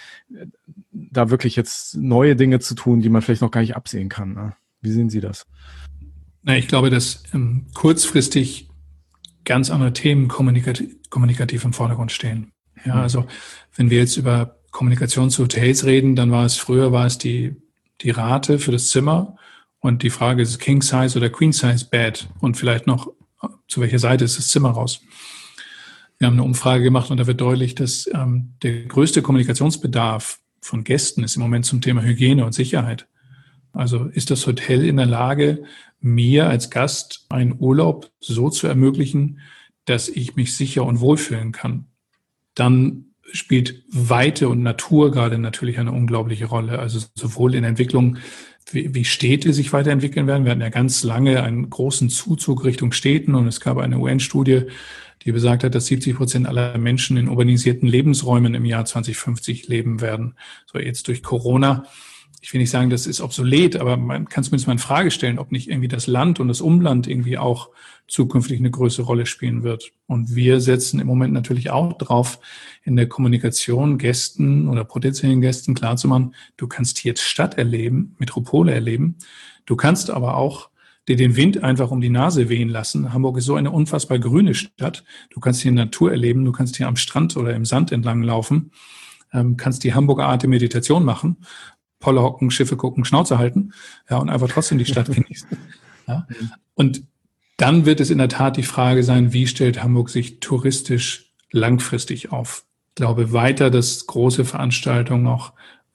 da wirklich jetzt neue Dinge zu tun, die man vielleicht noch gar nicht absehen kann. Ne? Wie sehen Sie das? Na, ich glaube, dass kurzfristig ganz andere Themen kommunikativ im Vordergrund stehen. Ja, also wenn wir jetzt über Kommunikation zu Hotels reden, dann früher war es die Rate für das Zimmer und die Frage, ist es King Size oder Queen Size Bed und vielleicht noch, zu welcher Seite ist das Zimmer raus? Wir haben eine Umfrage gemacht und da wird deutlich, dass der größte Kommunikationsbedarf von Gästen ist im Moment zum Thema Hygiene und Sicherheit. Also ist das Hotel in der Lage, mir als Gast einen Urlaub so zu ermöglichen, dass ich mich sicher und wohlfühlen kann? Dann spielt Weite und Natur gerade natürlich eine unglaubliche Rolle. Also sowohl in Entwicklung, wie Städte sich weiterentwickeln werden. Wir hatten ja ganz lange einen großen Zuzug Richtung Städten und es gab eine UN-Studie, die besagt hat, dass 70% aller Menschen in urbanisierten Lebensräumen im Jahr 2050 leben werden. So jetzt durch Corona. Ich will nicht sagen, das ist obsolet, aber man kann zumindest mal in Frage stellen, ob nicht irgendwie das Land und das Umland irgendwie auch zukünftig eine größere Rolle spielen wird. Und wir setzen im Moment natürlich auch drauf, in der Kommunikation Gästen oder potenziellen Gästen klarzumachen, du kannst hier jetzt Stadt erleben, Metropole erleben. Du kannst aber auch dir den Wind einfach um die Nase wehen lassen. Hamburg ist so eine unfassbar grüne Stadt. Du kannst hier Natur erleben, du kannst hier am Strand oder im Sand entlang laufen, kannst die Hamburger Art der Meditation machen. Polle hocken, Schiffe gucken, Schnauze halten, ja, und einfach trotzdem die Stadt genießen. Ja. Und dann wird es in der Tat die Frage sein, wie stellt Hamburg sich touristisch langfristig auf? Ich glaube weiter, dass große Veranstaltungen auch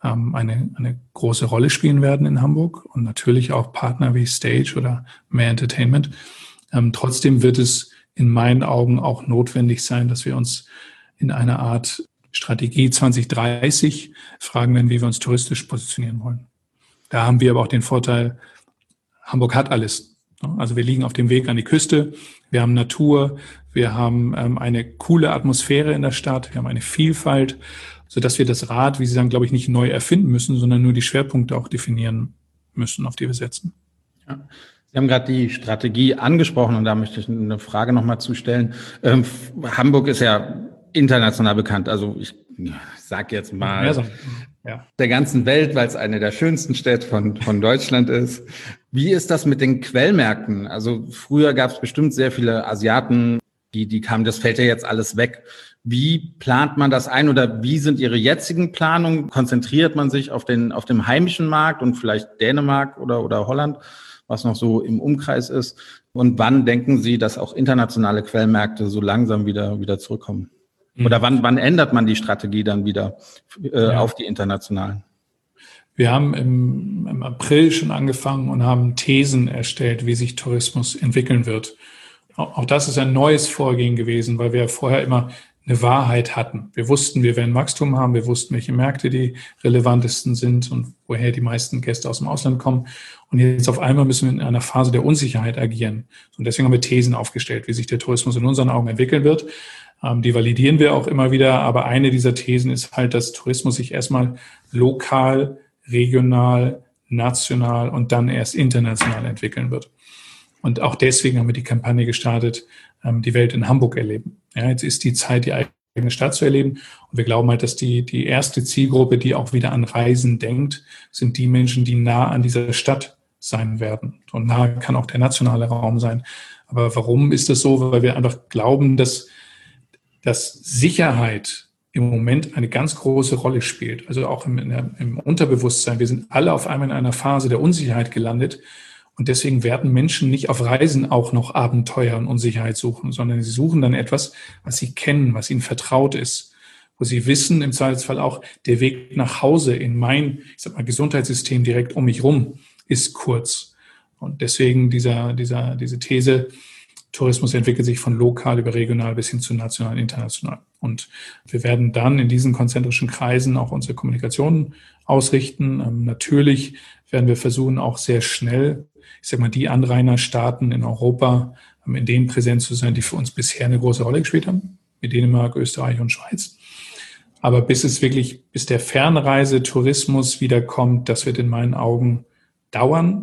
eine große Rolle spielen werden in Hamburg und natürlich auch Partner wie Stage oder Mehr Entertainment. Trotzdem wird es in meinen Augen auch notwendig sein, dass wir uns in einer Art Strategie 2030 fragen werden, wie wir uns touristisch positionieren wollen. Da haben wir aber auch den Vorteil, Hamburg hat alles. Also wir liegen auf dem Weg an die Küste, wir haben Natur, wir haben eine coole Atmosphäre in der Stadt, wir haben eine Vielfalt, sodass wir das Rad, wie Sie sagen, glaube ich, nicht neu erfinden müssen, sondern nur die Schwerpunkte auch definieren müssen, auf die wir setzen. Ja. Sie haben gerade die Strategie angesprochen und da möchte ich eine Frage nochmal zu stellen. Hamburg ist ja international bekannt, also ich sag jetzt mal der ganzen Welt, weil es eine der schönsten Städte von Deutschland ist. Wie ist das mit den Quellmärkten? Also früher gab es bestimmt sehr viele Asiaten, die kamen, das fällt ja jetzt alles weg. Wie plant man das ein oder wie sind Ihre jetzigen Planungen? Konzentriert man sich auf dem heimischen Markt und vielleicht Dänemark oder Holland, was noch so im Umkreis ist? Und wann denken Sie, dass auch internationale Quellmärkte so langsam wieder zurückkommen? Oder wann ändert man die Strategie dann wieder auf die internationalen? Wir haben im April schon angefangen und haben Thesen erstellt, wie sich Tourismus entwickeln wird. Auch das ist ein neues Vorgehen gewesen, weil wir vorher immer eine Wahrheit hatten. Wir wussten, wir werden Wachstum haben, wir wussten, welche Märkte die relevantesten sind und woher die meisten Gäste aus dem Ausland kommen. Und jetzt auf einmal müssen wir in einer Phase der Unsicherheit agieren. Und deswegen haben wir Thesen aufgestellt, wie sich der Tourismus in unseren Augen entwickeln wird. Die validieren wir auch immer wieder, aber eine dieser Thesen ist halt, dass Tourismus sich erstmal lokal, regional, national und dann erst international entwickeln wird. Und auch deswegen haben wir die Kampagne gestartet, die Welt in Hamburg erleben. Ja, jetzt ist die Zeit, die eigene Stadt zu erleben. Und wir glauben halt, dass die erste Zielgruppe, die auch wieder an Reisen denkt, sind die Menschen, die nah an dieser Stadt sein werden. Und nah kann auch der nationale Raum sein. Aber warum ist das so? Weil wir einfach glauben, dass Sicherheit im Moment eine ganz große Rolle spielt. Also auch im Unterbewusstsein. Wir sind alle auf einmal in einer Phase der Unsicherheit gelandet. Und deswegen werden Menschen nicht auf Reisen auch noch Abenteuer und Unsicherheit suchen, sondern sie suchen dann etwas, was sie kennen, was ihnen vertraut ist, wo sie wissen, im Zweifelsfall auch, der Weg nach Hause in mein, Gesundheitssystem direkt um mich rum ist kurz. Und deswegen diese These, Tourismus entwickelt sich von lokal über regional bis hin zu national, international. Und wir werden dann in diesen konzentrischen Kreisen auch unsere Kommunikation ausrichten. Natürlich werden wir versuchen, auch sehr schnell, die Anrainerstaaten in Europa, in denen präsent zu sein, die für uns bisher eine große Rolle gespielt haben, wie Dänemark, Österreich und Schweiz. Aber bis der Fernreisetourismus wiederkommt, das wird in meinen Augen dauern.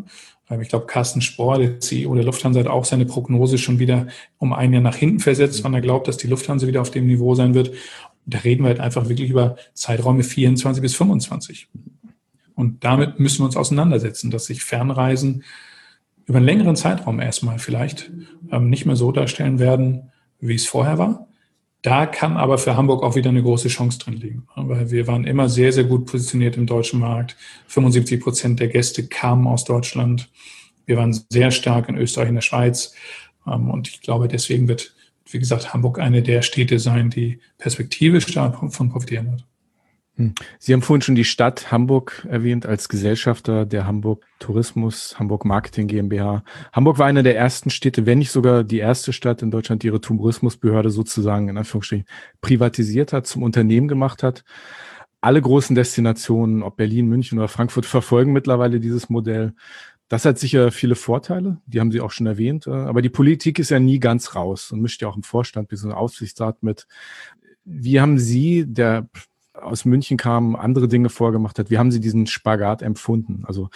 Ich glaube, Carsten Spohr, der CEO der Lufthansa, hat auch seine Prognose schon wieder um ein Jahr nach hinten versetzt, wann er glaubt, dass die Lufthansa wieder auf dem Niveau sein wird. Und da reden wir halt einfach wirklich über Zeiträume 24 bis 25. Und damit müssen wir uns auseinandersetzen, dass sich Fernreisen über einen längeren Zeitraum erstmal vielleicht nicht mehr so darstellen werden, wie es vorher war. Da kann aber für Hamburg auch wieder eine große Chance drin liegen, weil wir waren immer sehr, sehr gut positioniert im deutschen Markt. 75% der Gäste kamen aus Deutschland. Wir waren sehr stark in Österreich und der Schweiz. Und ich glaube, deswegen wird, wie gesagt, Hamburg eine der Städte sein, die perspektivisch davon profitieren wird. Sie haben vorhin schon die Stadt Hamburg erwähnt als Gesellschafter der Hamburg Tourismus, Hamburg Marketing GmbH. Hamburg war eine der ersten Städte, wenn nicht sogar die erste Stadt in Deutschland, die ihre Tourismusbehörde sozusagen in Anführungsstrichen privatisiert hat, zum Unternehmen gemacht hat. Alle großen Destinationen, ob Berlin, München oder Frankfurt, verfolgen mittlerweile dieses Modell. Das hat sicher viele Vorteile, die haben Sie auch schon erwähnt. Aber die Politik ist ja nie ganz raus und mischt ja auch im Vorstand bis zum Aufsichtsrat mit. Wie haben Sie, der aus München kam, andere Dinge vorgemacht hat. Wie haben Sie diesen Spagat empfunden? Also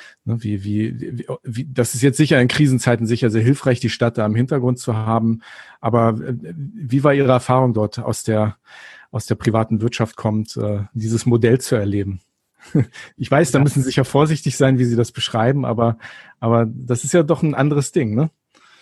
das ist jetzt sicher in Krisenzeiten sicher sehr hilfreich, die Stadt da im Hintergrund zu haben. Aber wie war Ihre Erfahrung dort aus der privaten Wirtschaft kommt, dieses Modell zu erleben? Ich weiß, da müssen Sie sicher vorsichtig sein, wie Sie das beschreiben, aber das ist ja doch ein anderes Ding, ne?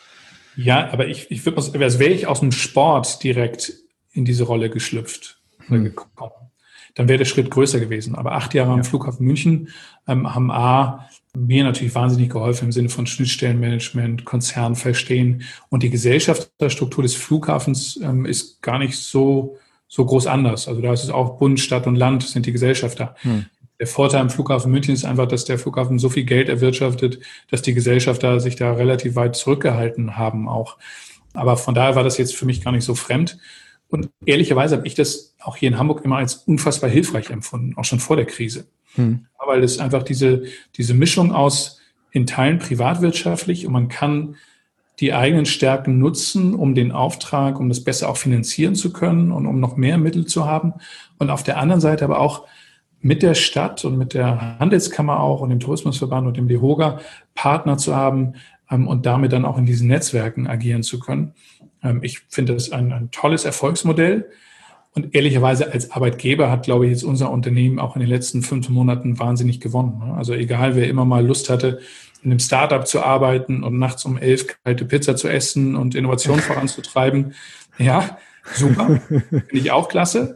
Ja, aber ich würde mal, als wäre ich aus dem Sport direkt in diese Rolle geschlüpft oder gekommen, dann wäre der Schritt größer gewesen. Aber 8 Jahre am Flughafen München haben mir natürlich wahnsinnig geholfen im Sinne von Schnittstellenmanagement, Konzern verstehen. Und die Gesellschafterstruktur des Flughafens ist gar nicht so groß anders. Also da ist es auch Bund, Stadt und Land sind die Gesellschafter. Der Vorteil am Flughafen München ist einfach, dass der Flughafen so viel Geld erwirtschaftet, dass die Gesellschafter sich da relativ weit zurückgehalten haben auch. Aber von daher war das jetzt für mich gar nicht so fremd. Und ehrlicherweise habe ich das auch hier in Hamburg immer als unfassbar hilfreich empfunden, auch schon vor der Krise. Weil es einfach diese Mischung aus in Teilen privatwirtschaftlich und man kann die eigenen Stärken nutzen, um den Auftrag, um das besser auch finanzieren zu können und um noch mehr Mittel zu haben. Und auf der anderen Seite aber auch mit der Stadt und mit der Handelskammer auch und dem Tourismusverband und dem DEHOGA Partner zu haben und damit dann auch in diesen Netzwerken agieren zu können. Ich finde das ein tolles Erfolgsmodell. Und ehrlicherweise als Arbeitgeber hat, glaube ich, jetzt unser Unternehmen auch in den letzten 5 Monaten wahnsinnig gewonnen. Also egal, wer immer mal Lust hatte, in einem Startup zu arbeiten und nachts um 11 kalte Pizza zu essen und Innovation voranzutreiben. Ja, super. Finde ich auch klasse.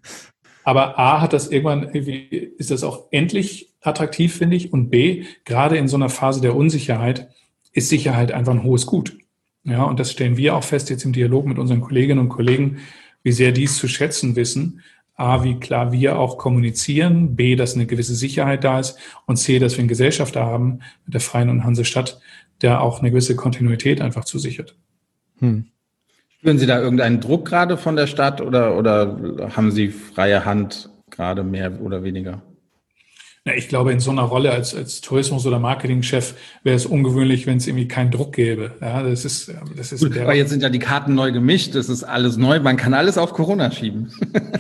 Aber A, hat das irgendwann irgendwie, ist das auch endlich attraktiv, finde ich. Und B, gerade in so einer Phase der Unsicherheit ist Sicherheit einfach ein hohes Gut. Ja, und das stellen wir auch fest jetzt im Dialog mit unseren Kolleginnen und Kollegen, wie sehr dies zu schätzen wissen. A, wie klar wir auch kommunizieren. B, dass eine gewisse Sicherheit da ist. Und C, dass wir einen Gesellschafter haben mit der Freien und Hansestadt, der auch eine gewisse Kontinuität einfach zusichert. Spüren Sie da irgendeinen Druck gerade von der Stadt oder haben Sie freie Hand gerade mehr oder weniger? Ja, ich glaube, in so einer Rolle als Tourismus- oder Marketingchef wäre es ungewöhnlich, wenn es irgendwie keinen Druck gäbe. Ja, das ist gut, aber jetzt sind ja die Karten neu gemischt, das ist alles neu, man kann alles auf Corona schieben.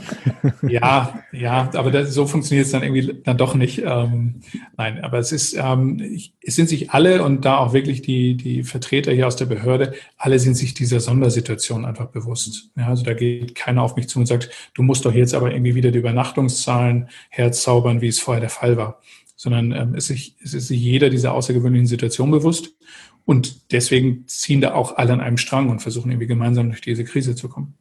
Ja, aber so funktioniert es dann irgendwie dann doch nicht. Nein, aber es sind sich alle und da auch wirklich die Vertreter hier aus der Behörde, alle sind sich dieser Sondersituation einfach bewusst. Ja, also da geht keiner auf mich zu und sagt, du musst doch jetzt aber irgendwie wieder die Übernachtungszahlen herzaubern, wie es vorher der Fall war. Sondern es ist sich jeder dieser außergewöhnlichen Situation bewusst und deswegen ziehen da auch alle an einem Strang und versuchen irgendwie gemeinsam durch diese Krise zu kommen.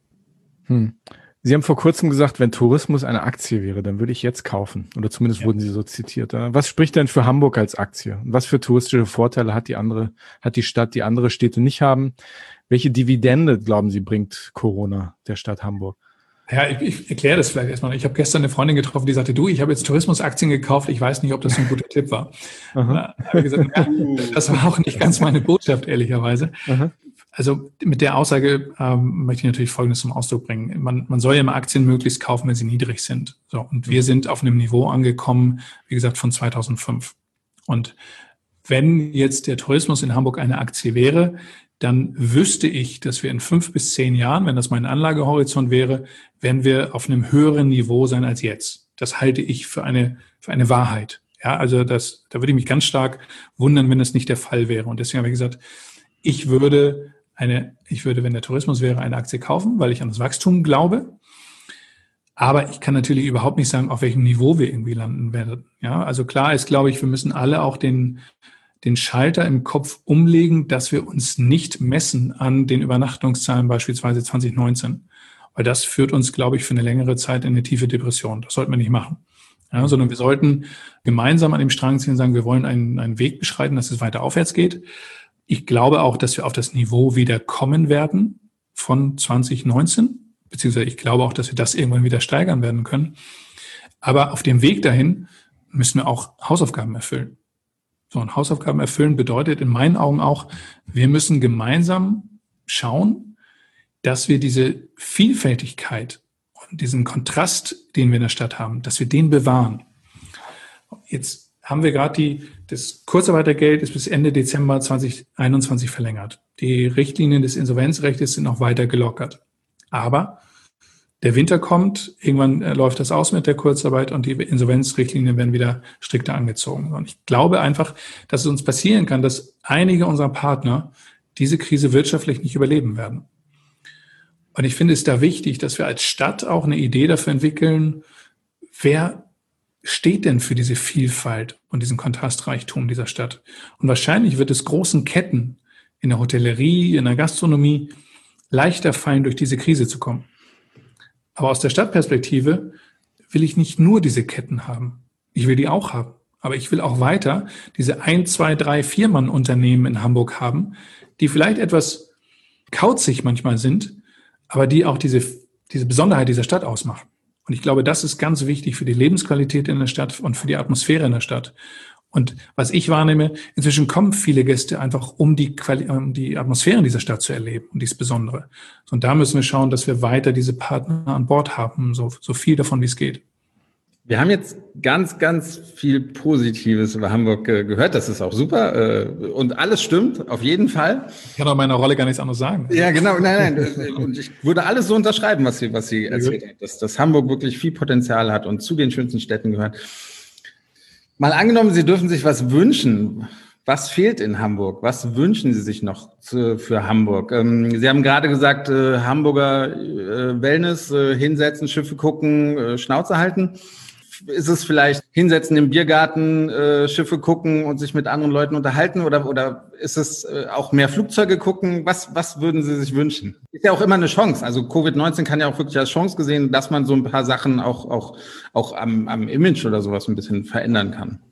Sie haben vor kurzem gesagt, wenn Tourismus eine Aktie wäre, dann würde ich jetzt kaufen. Oder zumindest wurden Sie so zitiert. Was spricht denn für Hamburg als Aktie? Was für touristische Vorteile hat die Stadt, die andere Städte nicht haben? Welche Dividende, glauben Sie, bringt Corona der Stadt Hamburg? Ja, ich erkläre das vielleicht erstmal. Ich habe gestern eine Freundin getroffen, die sagte, ich habe jetzt Tourismusaktien gekauft, ich weiß nicht, ob das so ein guter Tipp war. Da habe ich gesagt, ja, das war auch nicht ganz meine Botschaft, ehrlicherweise. Aha. Also mit der Aussage möchte ich natürlich Folgendes zum Ausdruck bringen. Man soll ja immer Aktien möglichst kaufen, wenn sie niedrig sind. So, und wir sind auf einem Niveau angekommen, wie gesagt, von 2005. Und wenn jetzt der Tourismus in Hamburg eine Aktie wäre, dann wüsste ich, dass wir in 5 bis 10 Jahren, wenn das mein Anlagehorizont wäre, werden wir auf einem höheren Niveau sein als jetzt. Das halte ich für eine Wahrheit. Ja, also da würde ich mich ganz stark wundern, wenn das nicht der Fall wäre. Und deswegen habe ich gesagt, ich würde, wenn der Tourismus wäre, eine Aktie kaufen, weil ich an das Wachstum glaube. Aber ich kann natürlich überhaupt nicht sagen, auf welchem Niveau wir irgendwie landen werden. Ja, also klar ist, glaube ich, wir müssen alle auch den Schalter im Kopf umlegen, dass wir uns nicht messen an den Übernachtungszahlen beispielsweise 2019. Weil das führt uns, glaube ich, für eine längere Zeit in eine tiefe Depression. Das sollten wir nicht machen. Ja, sondern wir sollten gemeinsam an dem Strang ziehen und sagen, wir wollen einen Weg beschreiten, dass es weiter aufwärts geht. Ich glaube auch, dass wir auf das Niveau wieder kommen werden von 2019, beziehungsweise ich glaube auch, dass wir das irgendwann wieder steigern werden können. Aber auf dem Weg dahin müssen wir auch Hausaufgaben erfüllen. So, und Hausaufgaben erfüllen bedeutet in meinen Augen auch, wir müssen gemeinsam schauen, dass wir diese Vielfältigkeit und diesen Kontrast, den wir in der Stadt haben, dass wir den bewahren. Jetzt haben wir gerade das Kurzarbeitergeld ist bis Ende Dezember 2021 verlängert. Die Richtlinien des Insolvenzrechts sind noch weiter gelockert. Aber der Winter kommt, irgendwann läuft das aus mit der Kurzarbeit und die Insolvenzrichtlinien werden wieder strikter angezogen. Und ich glaube einfach, dass es uns passieren kann, dass einige unserer Partner diese Krise wirtschaftlich nicht überleben werden. Und ich finde es da wichtig, dass wir als Stadt auch eine Idee dafür entwickeln, wer steht denn für diese Vielfalt und diesen Kontrastreichtum dieser Stadt. Und wahrscheinlich wird es großen Ketten in der Hotellerie, in der Gastronomie leichter fallen, durch diese Krise zu kommen. Aber aus der Stadtperspektive will ich nicht nur diese Ketten haben. Ich will die auch haben. Aber ich will auch weiter diese 1, 2, 3, 4-Mann-Unternehmen in Hamburg haben, die vielleicht etwas kauzig manchmal sind, aber die auch diese Besonderheit dieser Stadt ausmachen. Und ich glaube, das ist ganz wichtig für die Lebensqualität in der Stadt und für die Atmosphäre in der Stadt. Und was ich wahrnehme, inzwischen kommen viele Gäste einfach, um die Atmosphäre in dieser Stadt zu erleben und dies Besondere. Und da müssen wir schauen, dass wir weiter diese Partner an Bord haben, so viel davon, wie es geht. Wir haben jetzt ganz, ganz viel Positives über Hamburg gehört. Das ist auch super. Und alles stimmt, auf jeden Fall. Ich kann auch meiner Rolle gar nichts anderes sagen. Ja, genau. Nein. Und ich würde alles so unterschreiben, was Sie erzählt hat. Dass Hamburg wirklich viel Potenzial hat und zu den schönsten Städten gehört. Mal angenommen, Sie dürfen sich was wünschen. Was fehlt in Hamburg? Was wünschen Sie sich noch für Hamburg? Sie haben gerade gesagt, Hamburger Wellness, hinsetzen, Schiffe gucken, Schnauze halten. Ist es vielleicht hinsetzen im Biergarten, Schiffe gucken und sich mit anderen Leuten unterhalten? Oder ist es auch mehr Flugzeuge gucken? Was würden Sie sich wünschen? Ist ja auch immer eine Chance. Also Covid-19 kann ja auch wirklich als Chance gesehen, dass man so ein paar Sachen auch am Image oder sowas ein bisschen verändern kann.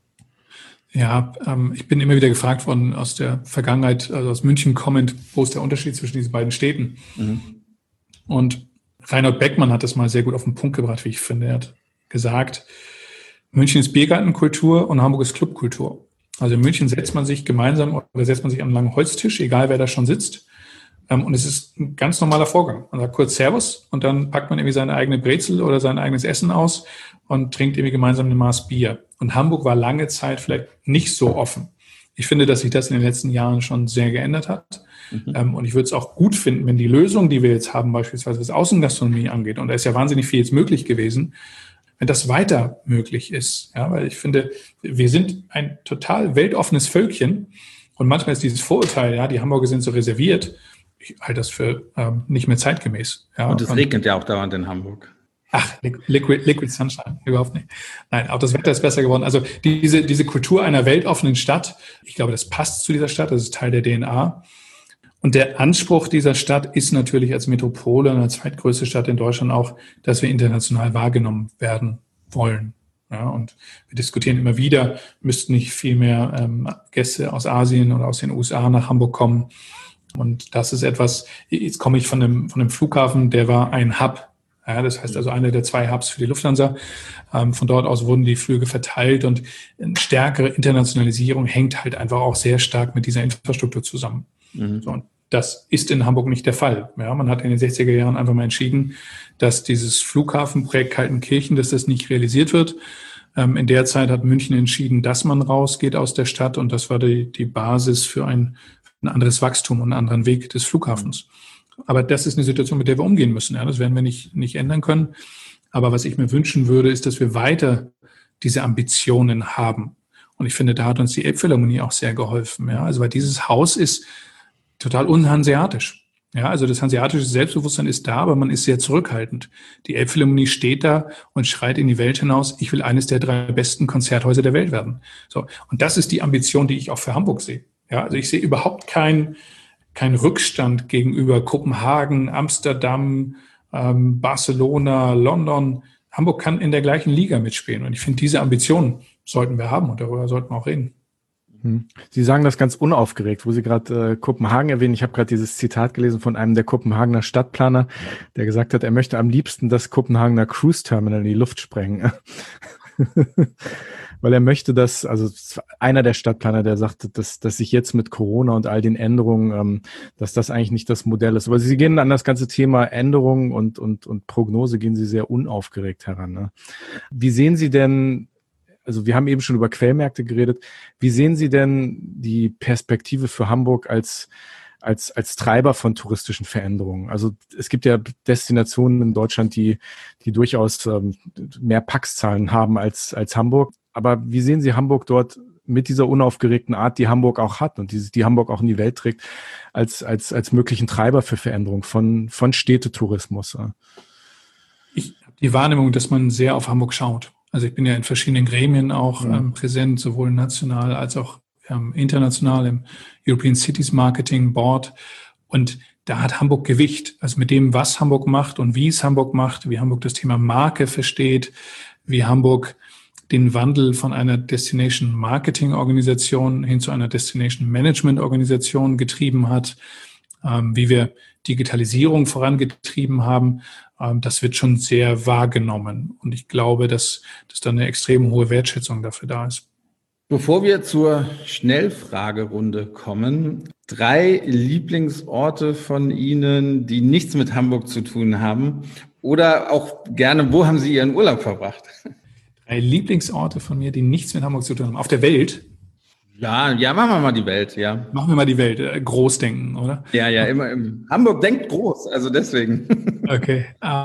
Ja, ich bin immer wieder gefragt worden aus der Vergangenheit, also aus München kommend, wo ist der Unterschied zwischen diesen beiden Städten? Mhm. Und Reinhold Beckmann hat das mal sehr gut auf den Punkt gebracht, wie ich finde. Er hat gesagt, München ist Biergartenkultur und Hamburg ist Clubkultur. Also in München setzt man sich gemeinsam oder setzt man sich an einen langen Holztisch, egal wer da schon sitzt. Und es ist ein ganz normaler Vorgang. Man sagt kurz Servus und dann packt man irgendwie seine eigene Brezel oder sein eigenes Essen aus und trinkt irgendwie gemeinsam eine Maß Bier. Und Hamburg war lange Zeit vielleicht nicht so offen. Ich finde, dass sich das in den letzten Jahren schon sehr geändert hat. Mhm. Und ich würde es auch gut finden, wenn die Lösung, die wir jetzt haben, beispielsweise was Außengastronomie angeht, und da ist ja wahnsinnig viel jetzt möglich gewesen, wenn das weiter möglich ist. Ja, weil ich finde, wir sind ein total weltoffenes Völkchen und manchmal ist dieses Vorurteil, ja, die Hamburger sind so reserviert, ich halte das für nicht mehr zeitgemäß. Ja. Und es regnet ja auch dauernd in Hamburg. Ach, Liquid Sunshine, überhaupt nicht. Nein, auch das Wetter ist besser geworden. Also diese Kultur einer weltoffenen Stadt, ich glaube, das passt zu dieser Stadt, das ist Teil der DNA. Und der Anspruch dieser Stadt ist natürlich als Metropole und als zweitgrößte Stadt in Deutschland auch, dass wir international wahrgenommen werden wollen. Ja, und wir diskutieren immer wieder, müssten nicht viel mehr Gäste aus Asien oder aus den USA nach Hamburg kommen. Und das ist etwas, jetzt komme ich von dem Flughafen, der war ein Hub. Ja, das heißt also einer der 2 Hubs für die Lufthansa. Von dort aus wurden die Flüge verteilt und eine stärkere Internationalisierung hängt halt einfach auch sehr stark mit dieser Infrastruktur zusammen. Mhm. So, und das ist in Hamburg nicht der Fall. Ja, man hat in den 60er Jahren einfach mal entschieden, dass dieses Flughafenprojekt Kaltenkirchen, dass das nicht realisiert wird. In der Zeit hat München entschieden, dass man rausgeht aus der Stadt und das war die Basis für ein anderes Wachstum und einen anderen Weg des Flughafens. Aber das ist eine Situation, mit der wir umgehen müssen. Ja, das werden wir nicht ändern können. Aber was ich mir wünschen würde, ist, dass wir weiter diese Ambitionen haben. Und ich finde, da hat uns die Elbphilharmonie auch sehr geholfen. Ja? Also weil dieses Haus ist total unhanseatisch. Ja, also das hanseatische Selbstbewusstsein ist da, aber man ist sehr zurückhaltend. Die Elbphilharmonie steht da und schreit in die Welt hinaus, ich will eines der 3 besten Konzerthäuser der Welt werden. So. Und das ist die Ambition, die ich auch für Hamburg sehe. Ja, also ich sehe überhaupt keinen Rückstand gegenüber Kopenhagen, Amsterdam, Barcelona, London. Hamburg kann in der gleichen Liga mitspielen. Und ich finde, diese Ambitionen sollten wir haben und darüber sollten wir auch reden. Sie sagen das ganz unaufgeregt, wo Sie gerade Kopenhagen erwähnen. Ich habe gerade dieses Zitat gelesen von einem der Kopenhagener Stadtplaner, der gesagt hat, er möchte am liebsten das Kopenhagener Cruise Terminal in die Luft sprengen. Weil er möchte das, also einer der Stadtplaner, der sagte, dass sich jetzt mit Corona und all den Änderungen, dass das eigentlich nicht das Modell ist. Aber Sie gehen an das ganze Thema Änderungen und Prognose gehen Sie sehr unaufgeregt heran. Ne? Wie sehen Sie denn, also wir haben eben schon über Quellmärkte geredet. Wie sehen Sie denn die Perspektive für Hamburg als Treiber von touristischen Veränderungen? Also es gibt ja Destinationen in Deutschland, die durchaus mehr Pax-Zahlen haben als Hamburg. Aber wie sehen Sie Hamburg dort mit dieser unaufgeregten Art, die Hamburg auch hat und die Hamburg auch in die Welt trägt, als möglichen Treiber für Veränderung von Städtetourismus? Ich habe die Wahrnehmung, dass man sehr auf Hamburg schaut. Also ich bin ja in verschiedenen Gremien auch präsent, sowohl national als auch international im European Cities Marketing Board. Und da hat Hamburg Gewicht. Also mit dem, was Hamburg macht und wie es Hamburg macht, wie Hamburg das Thema Marke versteht, wie Hamburg den Wandel von einer Destination Marketing Organisation hin zu einer Destination Management Organisation getrieben hat, wie wir Digitalisierung vorangetrieben haben, das wird schon sehr wahrgenommen. Und ich glaube, dass da eine extrem hohe Wertschätzung dafür da ist. Bevor wir zur Schnellfragerunde kommen, 3 Lieblingsorte von Ihnen, die nichts mit Hamburg zu tun haben oder auch gerne, wo haben Sie Ihren Urlaub verbracht? 3 Lieblingsorte von mir, die nichts mit Hamburg zu tun haben. Auf der Welt? Ja, machen wir mal die Welt, ja. Machen wir mal die Welt. Groß denken, oder? Ja, immer. Hamburg denkt groß, also deswegen. Okay,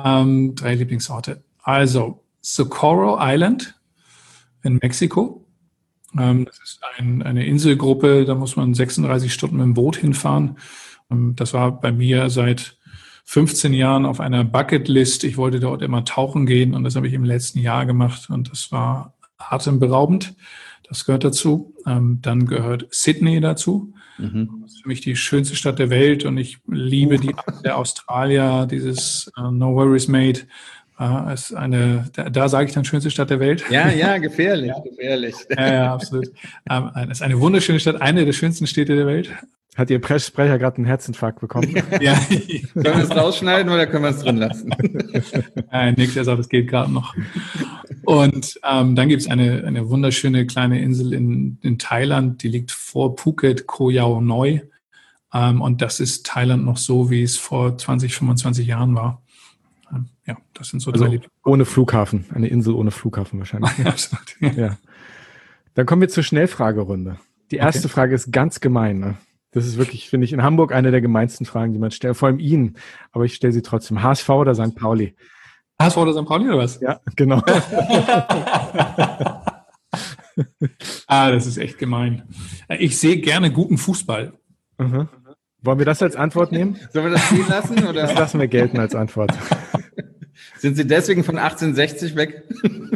3 Lieblingsorte. Also Socorro Island in Mexiko. Das ist eine Inselgruppe, da muss man 36 Stunden mit dem Boot hinfahren. Das war bei mir seit 15 Jahren auf einer Bucketlist. Ich wollte dort immer tauchen gehen und das habe ich im letzten Jahr gemacht und das war atemberaubend. Das gehört dazu. Dann gehört Sydney dazu. Das ist für mich die schönste Stadt der Welt und ich liebe die Art der Australier, dieses No Worries Mate. Ist da sage ich dann schönste Stadt der Welt. Ja, gefährlich. Ja, absolut. Es ist eine wunderschöne Stadt, eine der schönsten Städte der Welt. Hat Ihr Pressesprecher gerade einen Herzinfarkt bekommen? Ja. Können wir es rausschneiden oder können wir es drin lassen? Nick, der sagt, es geht gerade noch. Und dann gibt es eine wunderschöne kleine Insel in Thailand, die liegt vor Phuket, Koh Yao Noi. Und das ist Thailand noch so, wie es vor 20, 25 Jahren war. Ja, das sind so 3 Lieblings. Ohne Flughafen, eine Insel ohne Flughafen wahrscheinlich. Absolut. Ja. Dann kommen wir zur Schnellfragerunde. Die erste Frage ist ganz gemein. Ne? Das ist wirklich, finde ich, in Hamburg eine der gemeinsten Fragen, die man stellt, vor allem Ihnen. Aber ich stelle sie trotzdem. HSV oder St. Pauli? HSV oder St. Pauli oder was? Ja, genau. Das ist echt gemein. Ich sehe gerne guten Fußball. Mhm. Wollen wir das als Antwort nehmen? Sollen wir das stehen lassen? Oder? Das lassen wir gelten als Antwort. Sind Sie deswegen von 1860 weg?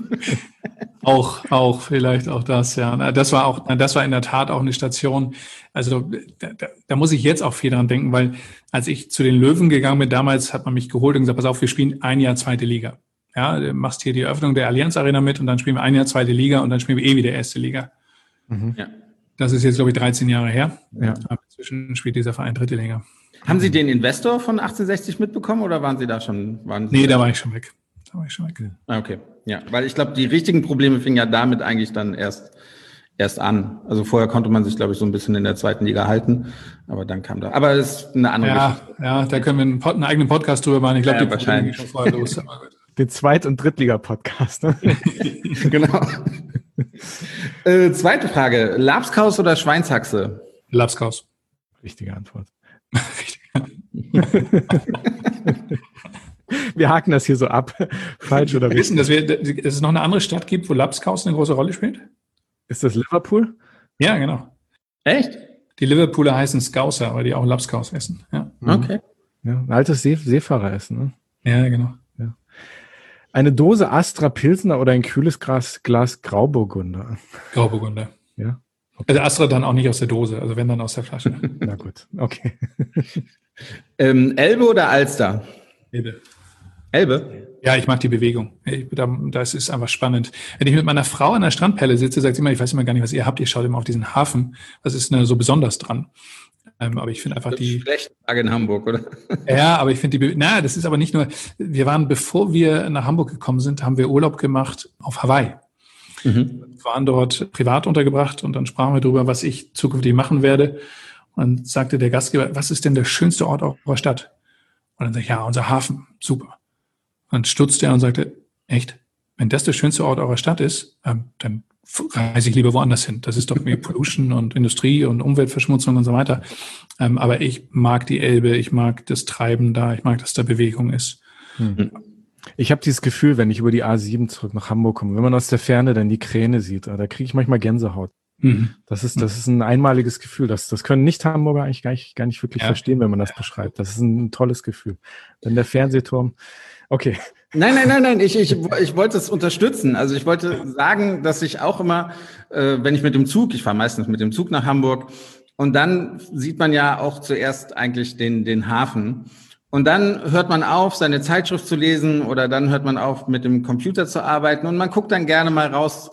Auch vielleicht auch das, ja. Das war in der Tat auch eine Station. Also da muss ich jetzt auch viel dran denken, weil als ich zu den Löwen gegangen bin, damals hat man mich geholt und gesagt, pass auf, wir spielen 1 Jahr 2. Liga. Ja, du machst hier die Eröffnung der Allianz Arena mit und dann spielen wir 1 Jahr 2. Liga und dann spielen wir wieder 1. Liga. Mhm. Ja. Das ist jetzt, glaube ich, 13 Jahre her. Ja. Aber inzwischen spielt dieser Verein 3. Liga. Haben Sie den Investor von 1860 mitbekommen oder waren Sie da schon? Da war ich schon weg. Okay, ja, weil ich glaube, die richtigen Probleme fingen ja damit eigentlich dann erst an. Also vorher konnte man sich, glaube ich, so ein bisschen in der 2. Liga halten, aber dann kam da. Aber es ist eine andere Geschichte. Ja, da können wir einen eigenen Podcast drüber machen. Ich glaube, die wahrscheinlich schon vorher los. Den 2. und Drittliga-Podcast. Ne? Genau. Zweite Frage. Labskaus oder Schweinshaxe? Labskaus. Richtige Antwort. Wir haken das hier so ab. Falsch oder Wir wissen, dass es noch eine andere Stadt gibt, wo Lapskaus eine große Rolle spielt? Ist das Liverpool? Ja, genau. Echt? Die Liverpooler heißen Scouser, weil die auch Lapskaus essen. Ja, Okay. Ja, ein altes Seefahreressen. Ne? ja genau. Ja. Eine Dose Astra Pilsner oder ein kühles Glas Grauburgunder? Grauburgunder. Ja. Also Astra dann auch nicht aus der Dose, also wenn dann aus der Flasche. Na gut, okay. Elbe oder Alster? Elbe. Elbe? Ja, ich mag die Bewegung. Das ist einfach spannend. Wenn ich mit meiner Frau an der Strandperle sitze, sagt sie immer, ich weiß immer gar nicht, was ihr habt. Ihr schaut immer auf diesen Hafen. Was ist denn so besonders dran? Aber ich finde einfach die... Schlechte Lage in Hamburg, oder? Ja, aber ich finde das ist aber nicht nur... Wir waren, bevor wir nach Hamburg gekommen sind, haben wir Urlaub gemacht auf Hawaii. Wir waren dort privat untergebracht und dann sprachen wir darüber, was ich zukünftig machen werde. Und sagte der Gastgeber, was ist denn der schönste Ort eurer Stadt? Und dann sage ich, ja, unser Hafen, super. Und dann stutzte er und sagte, echt, wenn das der schönste Ort eurer Stadt ist, dann reise ich lieber woanders hin. Das ist doch mehr Pollution und Industrie und Umweltverschmutzung und so weiter. Aber ich mag die Elbe, ich mag das Treiben da, ich mag, dass da Bewegung ist. Ich habe dieses Gefühl, wenn ich über die A7 zurück nach Hamburg komme, wenn man aus der Ferne dann die Kräne sieht, da kriege ich manchmal Gänsehaut. Das ist ein einmaliges Gefühl. Das können Nicht-Hamburger eigentlich gar nicht wirklich verstehen, wenn man das beschreibt. Das ist ein tolles Gefühl. Dann der Fernsehturm. Okay. Nein. Ich wollte es unterstützen. Also ich wollte sagen, dass ich auch immer, wenn ich ich fahre meistens mit dem Zug nach Hamburg, und dann sieht man ja auch zuerst eigentlich den Hafen. Und dann hört man auf, seine Zeitschrift zu lesen, oder dann hört man auf, mit dem Computer zu arbeiten, und man guckt dann gerne mal raus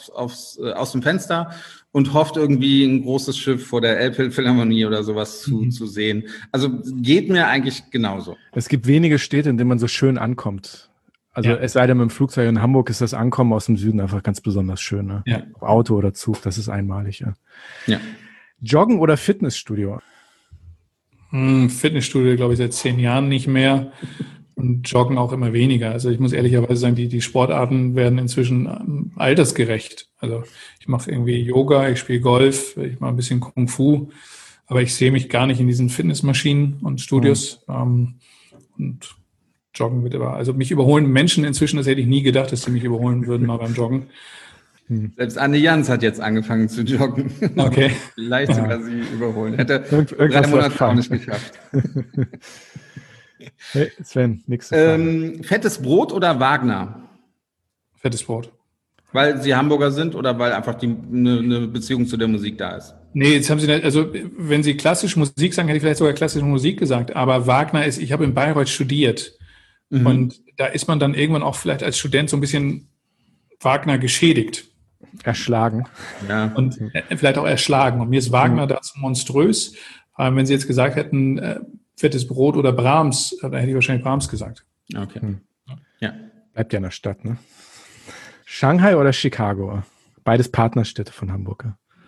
aus dem Fenster und hofft irgendwie ein großes Schiff vor der Elbphilharmonie oder sowas zu sehen. Also geht mir eigentlich genauso. Es gibt wenige Städte, in denen man so schön ankommt. Also es sei denn, mit dem Flugzeug in Hamburg ist das Ankommen aus dem Süden einfach ganz besonders schön. Ne? Ja. Auto oder Zug, das ist einmalig. Ja. Joggen oder Fitnessstudio? Fitnessstudio, glaube ich, seit 10 Jahren nicht mehr und Joggen auch immer weniger. Also ich muss ehrlicherweise sagen, die Sportarten werden inzwischen altersgerecht. Also ich mache irgendwie Yoga, ich spiele Golf, ich mache ein bisschen Kung Fu, aber ich sehe mich gar nicht in diesen Fitnessmaschinen und Studios. Und Joggen wird aber, also mich überholen Menschen inzwischen, das hätte ich nie gedacht, dass sie mich überholen würden mal beim Joggen. Selbst Anne Jans hat jetzt angefangen zu joggen. Okay. Vielleicht sogar sie überholen. Hätte Irgendwas 3 Monate auch nicht geschafft. Hey, Sven, nächste Frage. Fettes Brot oder Wagner? Fettes Brot. Weil Sie Hamburger sind oder weil einfach eine Beziehung zu der Musik da ist? Nee, jetzt haben Sie, also wenn Sie klassische Musik sagen, hätte ich vielleicht sogar klassische Musik gesagt, aber Wagner ich habe in Bayreuth studiert und da ist man dann irgendwann auch vielleicht als Student so ein bisschen Wagner geschädigt. Erschlagen. Ja. Und vielleicht auch erschlagen. Und mir ist Wagner dazu monströs. Wenn Sie jetzt gesagt hätten, Fettes Brot oder Brahms, dann hätte ich wahrscheinlich Brahms gesagt. Okay. Ja. Bleibt ja in der Stadt, ne? Shanghai oder Chicago? Beides Partnerstädte von Hamburg.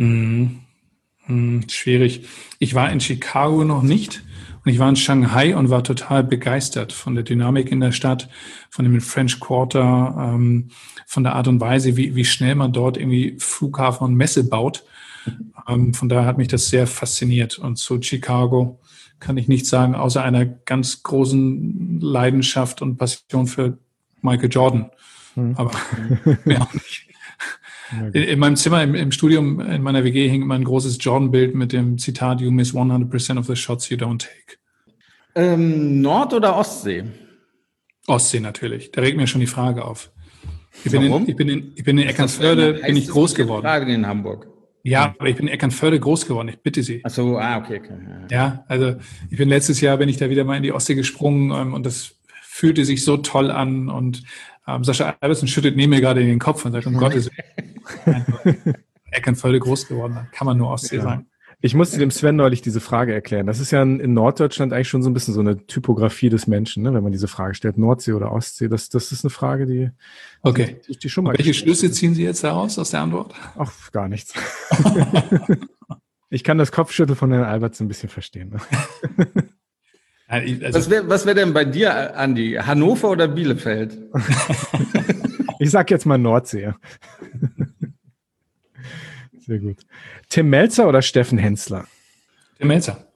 Schwierig. Ich war in Chicago noch nicht und ich war in Shanghai und war total begeistert von der Dynamik in der Stadt, von dem French Quarter, von der Art und Weise, wie schnell man dort irgendwie Flughafen und Messe baut. Von daher hat mich das sehr fasziniert. Und zu Chicago kann ich nichts sagen, außer einer ganz großen Leidenschaft und Passion für Michael Jordan. Aber mehr auch nicht. In meinem Zimmer im Studium, in meiner WG, hing immer ein großes Jordan-Bild mit dem Zitat, "You miss 100% of the shots you don't take." Nord- oder Ostsee? Ostsee natürlich. Da regt mir schon die Frage auf. Warum? Ich bin in Eckernförde, bin ich groß geworden. Frage in Hamburg. Ja, aber ich bin in Eckernförde groß geworden. Ich bitte Sie. Ach so, okay. Ja, also ich bin letztes Jahr, bin ich da wieder mal in die Ostsee gesprungen und das fühlte sich so toll an und Sascha Albertson schüttet neben mir gerade in den Kopf und sagt, um Gottes Willen, Eckernförde groß geworden, da kann man nur Ostsee sagen. Ich musste dem Sven neulich diese Frage erklären. Das ist ja in Norddeutschland eigentlich schon so ein bisschen so eine Typografie des Menschen, ne? Wenn man diese Frage stellt, Nordsee oder Ostsee. Das ist eine Frage, die schon mal. Welche Schlüsse ziehen Sie jetzt daraus aus der Antwort? Ach, gar nichts. Ich kann das Kopfschütteln von Herrn Albertson ein bisschen verstehen. Ne? Was wär denn bei dir, Andi? Hannover oder Bielefeld? Ich sag jetzt mal Nordsee. Sehr gut. Tim Melzer oder Steffen Hensler? Tim Melzer.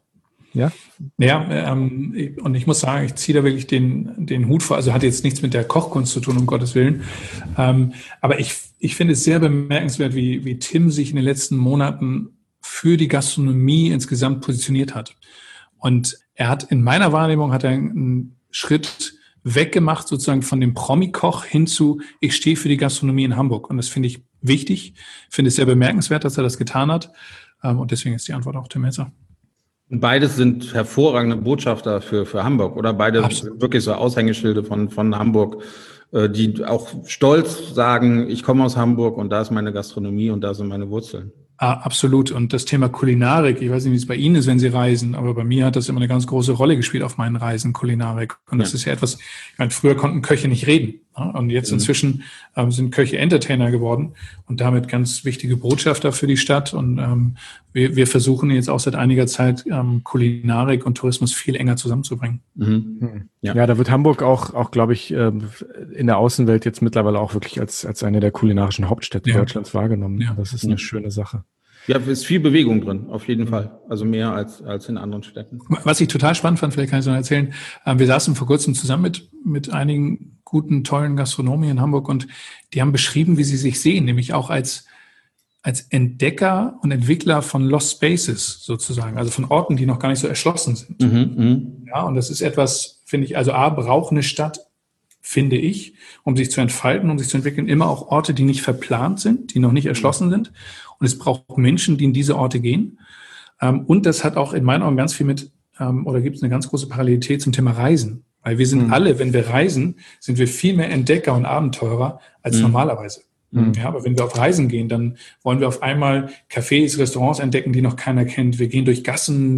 Ja? Ja, und ich muss sagen, ich ziehe da wirklich den Hut vor. Also hat jetzt nichts mit der Kochkunst zu tun, um Gottes Willen. Aber ich finde es sehr bemerkenswert, wie Tim sich in den letzten Monaten für die Gastronomie insgesamt positioniert hat. Und er hat in meiner Wahrnehmung einen Schritt weggemacht sozusagen von dem Promi-Koch hin zu, ich stehe für die Gastronomie in Hamburg. Und das finde ich wichtig, finde es sehr bemerkenswert, dass er das getan hat. Und deswegen ist die Antwort auch Tim Melzer. Beides sind hervorragende Botschafter für Hamburg, oder? Beide sind wirklich so Aushängeschilde von Hamburg, die auch stolz sagen, ich komme aus Hamburg und da ist meine Gastronomie und da sind meine Wurzeln. Absolut. Und das Thema Kulinarik, ich weiß nicht, wie es bei Ihnen ist, wenn Sie reisen, aber bei mir hat das immer eine ganz große Rolle gespielt auf meinen Reisen, Kulinarik. Und das ist ja etwas, ich meine, früher konnten Köche nicht reden. Und jetzt inzwischen sind Köche Entertainer geworden und damit ganz wichtige Botschafter für die Stadt. Und wir versuchen jetzt auch seit einiger Zeit, Kulinarik und Tourismus viel enger zusammenzubringen. Mhm. Ja, da wird Hamburg auch glaube ich, in der Außenwelt jetzt mittlerweile auch wirklich als eine der kulinarischen Hauptstädte Deutschlands wahrgenommen. Ja. Das ist eine schöne Sache. Ja, ist viel Bewegung drin, auf jeden Fall. Also mehr als in anderen Städten. Was ich total spannend fand, vielleicht kann ich es noch erzählen, wir saßen vor kurzem zusammen mit einigen guten, tollen Gastronomen in Hamburg und die haben beschrieben, wie sie sich sehen, nämlich auch als Entdecker und Entwickler von Lost Spaces sozusagen, also von Orten, die noch gar nicht so erschlossen sind. Ja, und das ist etwas, finde ich, also braucht eine Stadt, finde ich, um sich zu entfalten, um sich zu entwickeln, immer auch Orte, die nicht verplant sind, die noch nicht erschlossen sind. Und es braucht Menschen, die in diese Orte gehen. Und das hat auch in meinen Augen ganz viel oder gibt es eine ganz große Parallelität zum Thema Reisen. Weil wir sind alle, wenn wir reisen, sind wir viel mehr Entdecker und Abenteurer als normalerweise. Ja, aber wenn wir auf Reisen gehen, dann wollen wir auf einmal Cafés, Restaurants entdecken, die noch keiner kennt. Wir gehen durch Gassen,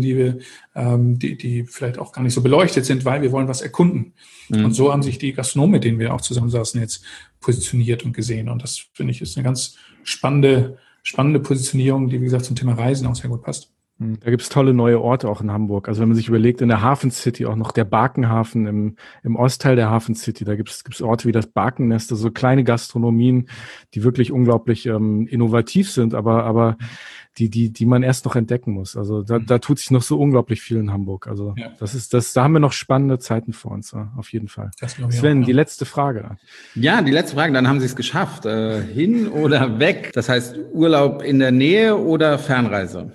die vielleicht auch gar nicht so beleuchtet sind, weil wir wollen was erkunden. Und so haben sich die Gastronomen, mit denen wir auch zusammensaßen, jetzt positioniert und gesehen. Und das, finde ich, ist eine ganz spannende Positionierung, die, wie gesagt, zum Thema Reisen auch sehr gut passt. Da gibt es tolle neue Orte auch in Hamburg. Also wenn man sich überlegt, in der Hafen City auch noch der Barkenhafen im Ostteil der Hafen City, da gibt's Orte wie das Barkennest, also so kleine Gastronomien, die wirklich unglaublich innovativ sind, aber die man erst noch entdecken muss. Also da tut sich noch so unglaublich viel in Hamburg. Also da haben wir noch spannende Zeiten vor uns, auf jeden Fall. Sven, die letzte Frage. Ja, die letzte Frage, dann haben Sie es geschafft. Hin oder weg? Das heißt Urlaub in der Nähe oder Fernreise?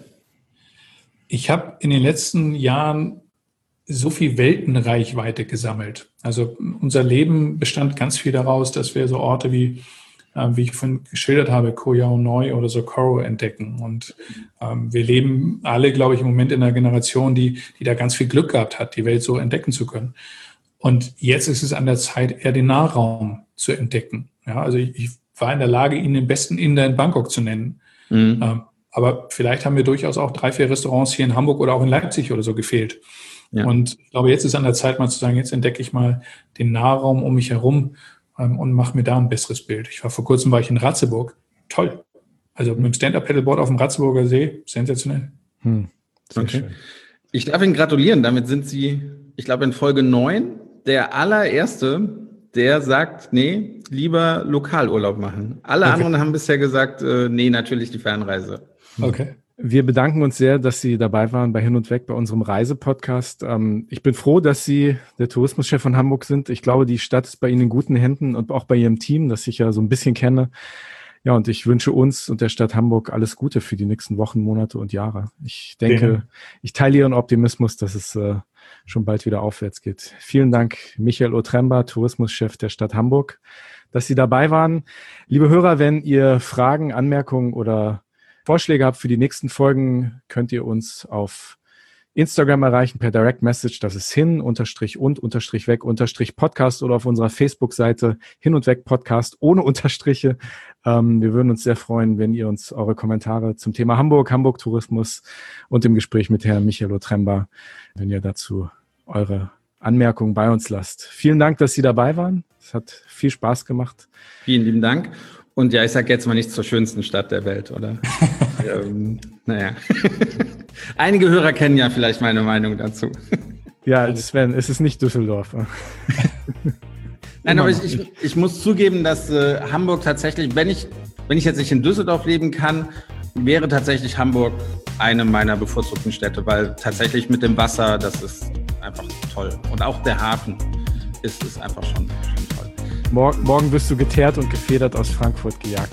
Ich habe in den letzten Jahren so viel Weltenreichweite gesammelt. Also unser Leben bestand ganz viel daraus, dass wir so Orte wie ich vorhin geschildert habe, Koh Yao Noi oder Socorro entdecken. Und wir leben alle, glaube ich, im Moment in einer Generation, die da ganz viel Glück gehabt hat, die Welt so entdecken zu können. Und jetzt ist es an der Zeit, eher den Nahraum zu entdecken. Ja, also ich war in der Lage, Ihnen den besten Inder in Bangkok zu nennen. Aber vielleicht haben mir durchaus auch 3-4 Restaurants hier in Hamburg oder auch in Leipzig oder so gefehlt. Ja. Und ich glaube, jetzt ist an der Zeit, mal zu sagen, jetzt entdecke ich mal den Nahraum um mich herum und mache mir da ein besseres Bild. Vor kurzem war ich in Ratzeburg. Toll. Also mit dem Stand-Up-Paddleboard auf dem Ratzeburger See, sensationell. Okay. Schön. Ich darf Ihnen gratulieren. Damit sind Sie, ich glaube, in Folge 9 der allererste, der sagt, nee, lieber Lokalurlaub machen. Alle anderen haben bisher gesagt, nee, natürlich die Fernreise. Okay. Wir bedanken uns sehr, dass Sie dabei waren bei Hin und Weg bei unserem Reisepodcast. Ich bin froh, dass Sie der Tourismuschef von Hamburg sind. Ich glaube, die Stadt ist bei Ihnen in guten Händen und auch bei Ihrem Team, das ich ja so ein bisschen kenne. Ja, und ich wünsche uns und der Stadt Hamburg alles Gute für die nächsten Wochen, Monate und Jahre. Ich denke, ich teile Ihren Optimismus, dass es schon bald wieder aufwärts geht. Vielen Dank, Michael Otremba, Tourismuschef der Stadt Hamburg, dass Sie dabei waren. Liebe Hörer, wenn ihr Fragen, Anmerkungen oder Vorschläge habt für die nächsten Folgen, könnt ihr uns auf Instagram erreichen per Direct Message. Das ist hin_und_weg_podcast oder auf unserer Facebook-Seite Hin und Weg Podcast ohne Unterstriche. Wir würden uns sehr freuen, wenn ihr uns eure Kommentare zum Thema Hamburg, Hamburg-Tourismus und im Gespräch mit Herrn Michael Otremba, wenn ihr dazu eure Anmerkungen bei uns lasst. Vielen Dank, dass Sie dabei waren. Es hat viel Spaß gemacht. Vielen lieben Dank. Und ja, ich sage jetzt mal nicht zur schönsten Stadt der Welt, oder? Naja. Einige Hörer kennen ja vielleicht meine Meinung dazu. Ja, Sven, es ist nicht Düsseldorf. Nein, aber ich muss zugeben, dass Hamburg tatsächlich, wenn ich jetzt nicht in Düsseldorf leben kann, wäre tatsächlich Hamburg eine meiner bevorzugten Städte, weil tatsächlich mit dem Wasser, das ist einfach toll. Und auch der Hafen ist einfach schon toll. Morgen wirst du geteert und gefedert aus Frankfurt gejagt.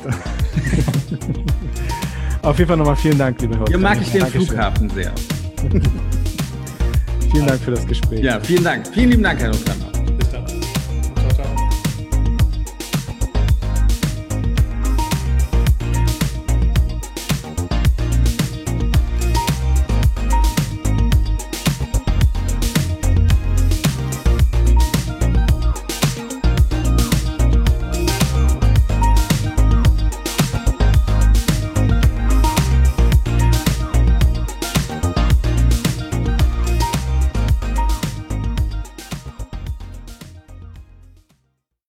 Auf jeden Fall nochmal vielen Dank, liebe Hörer. Hier mag ich den Flughafen sehr. Vielen Dank für das Gespräch. Ja, vielen Dank. Vielen lieben Dank, Herr Lufthansa.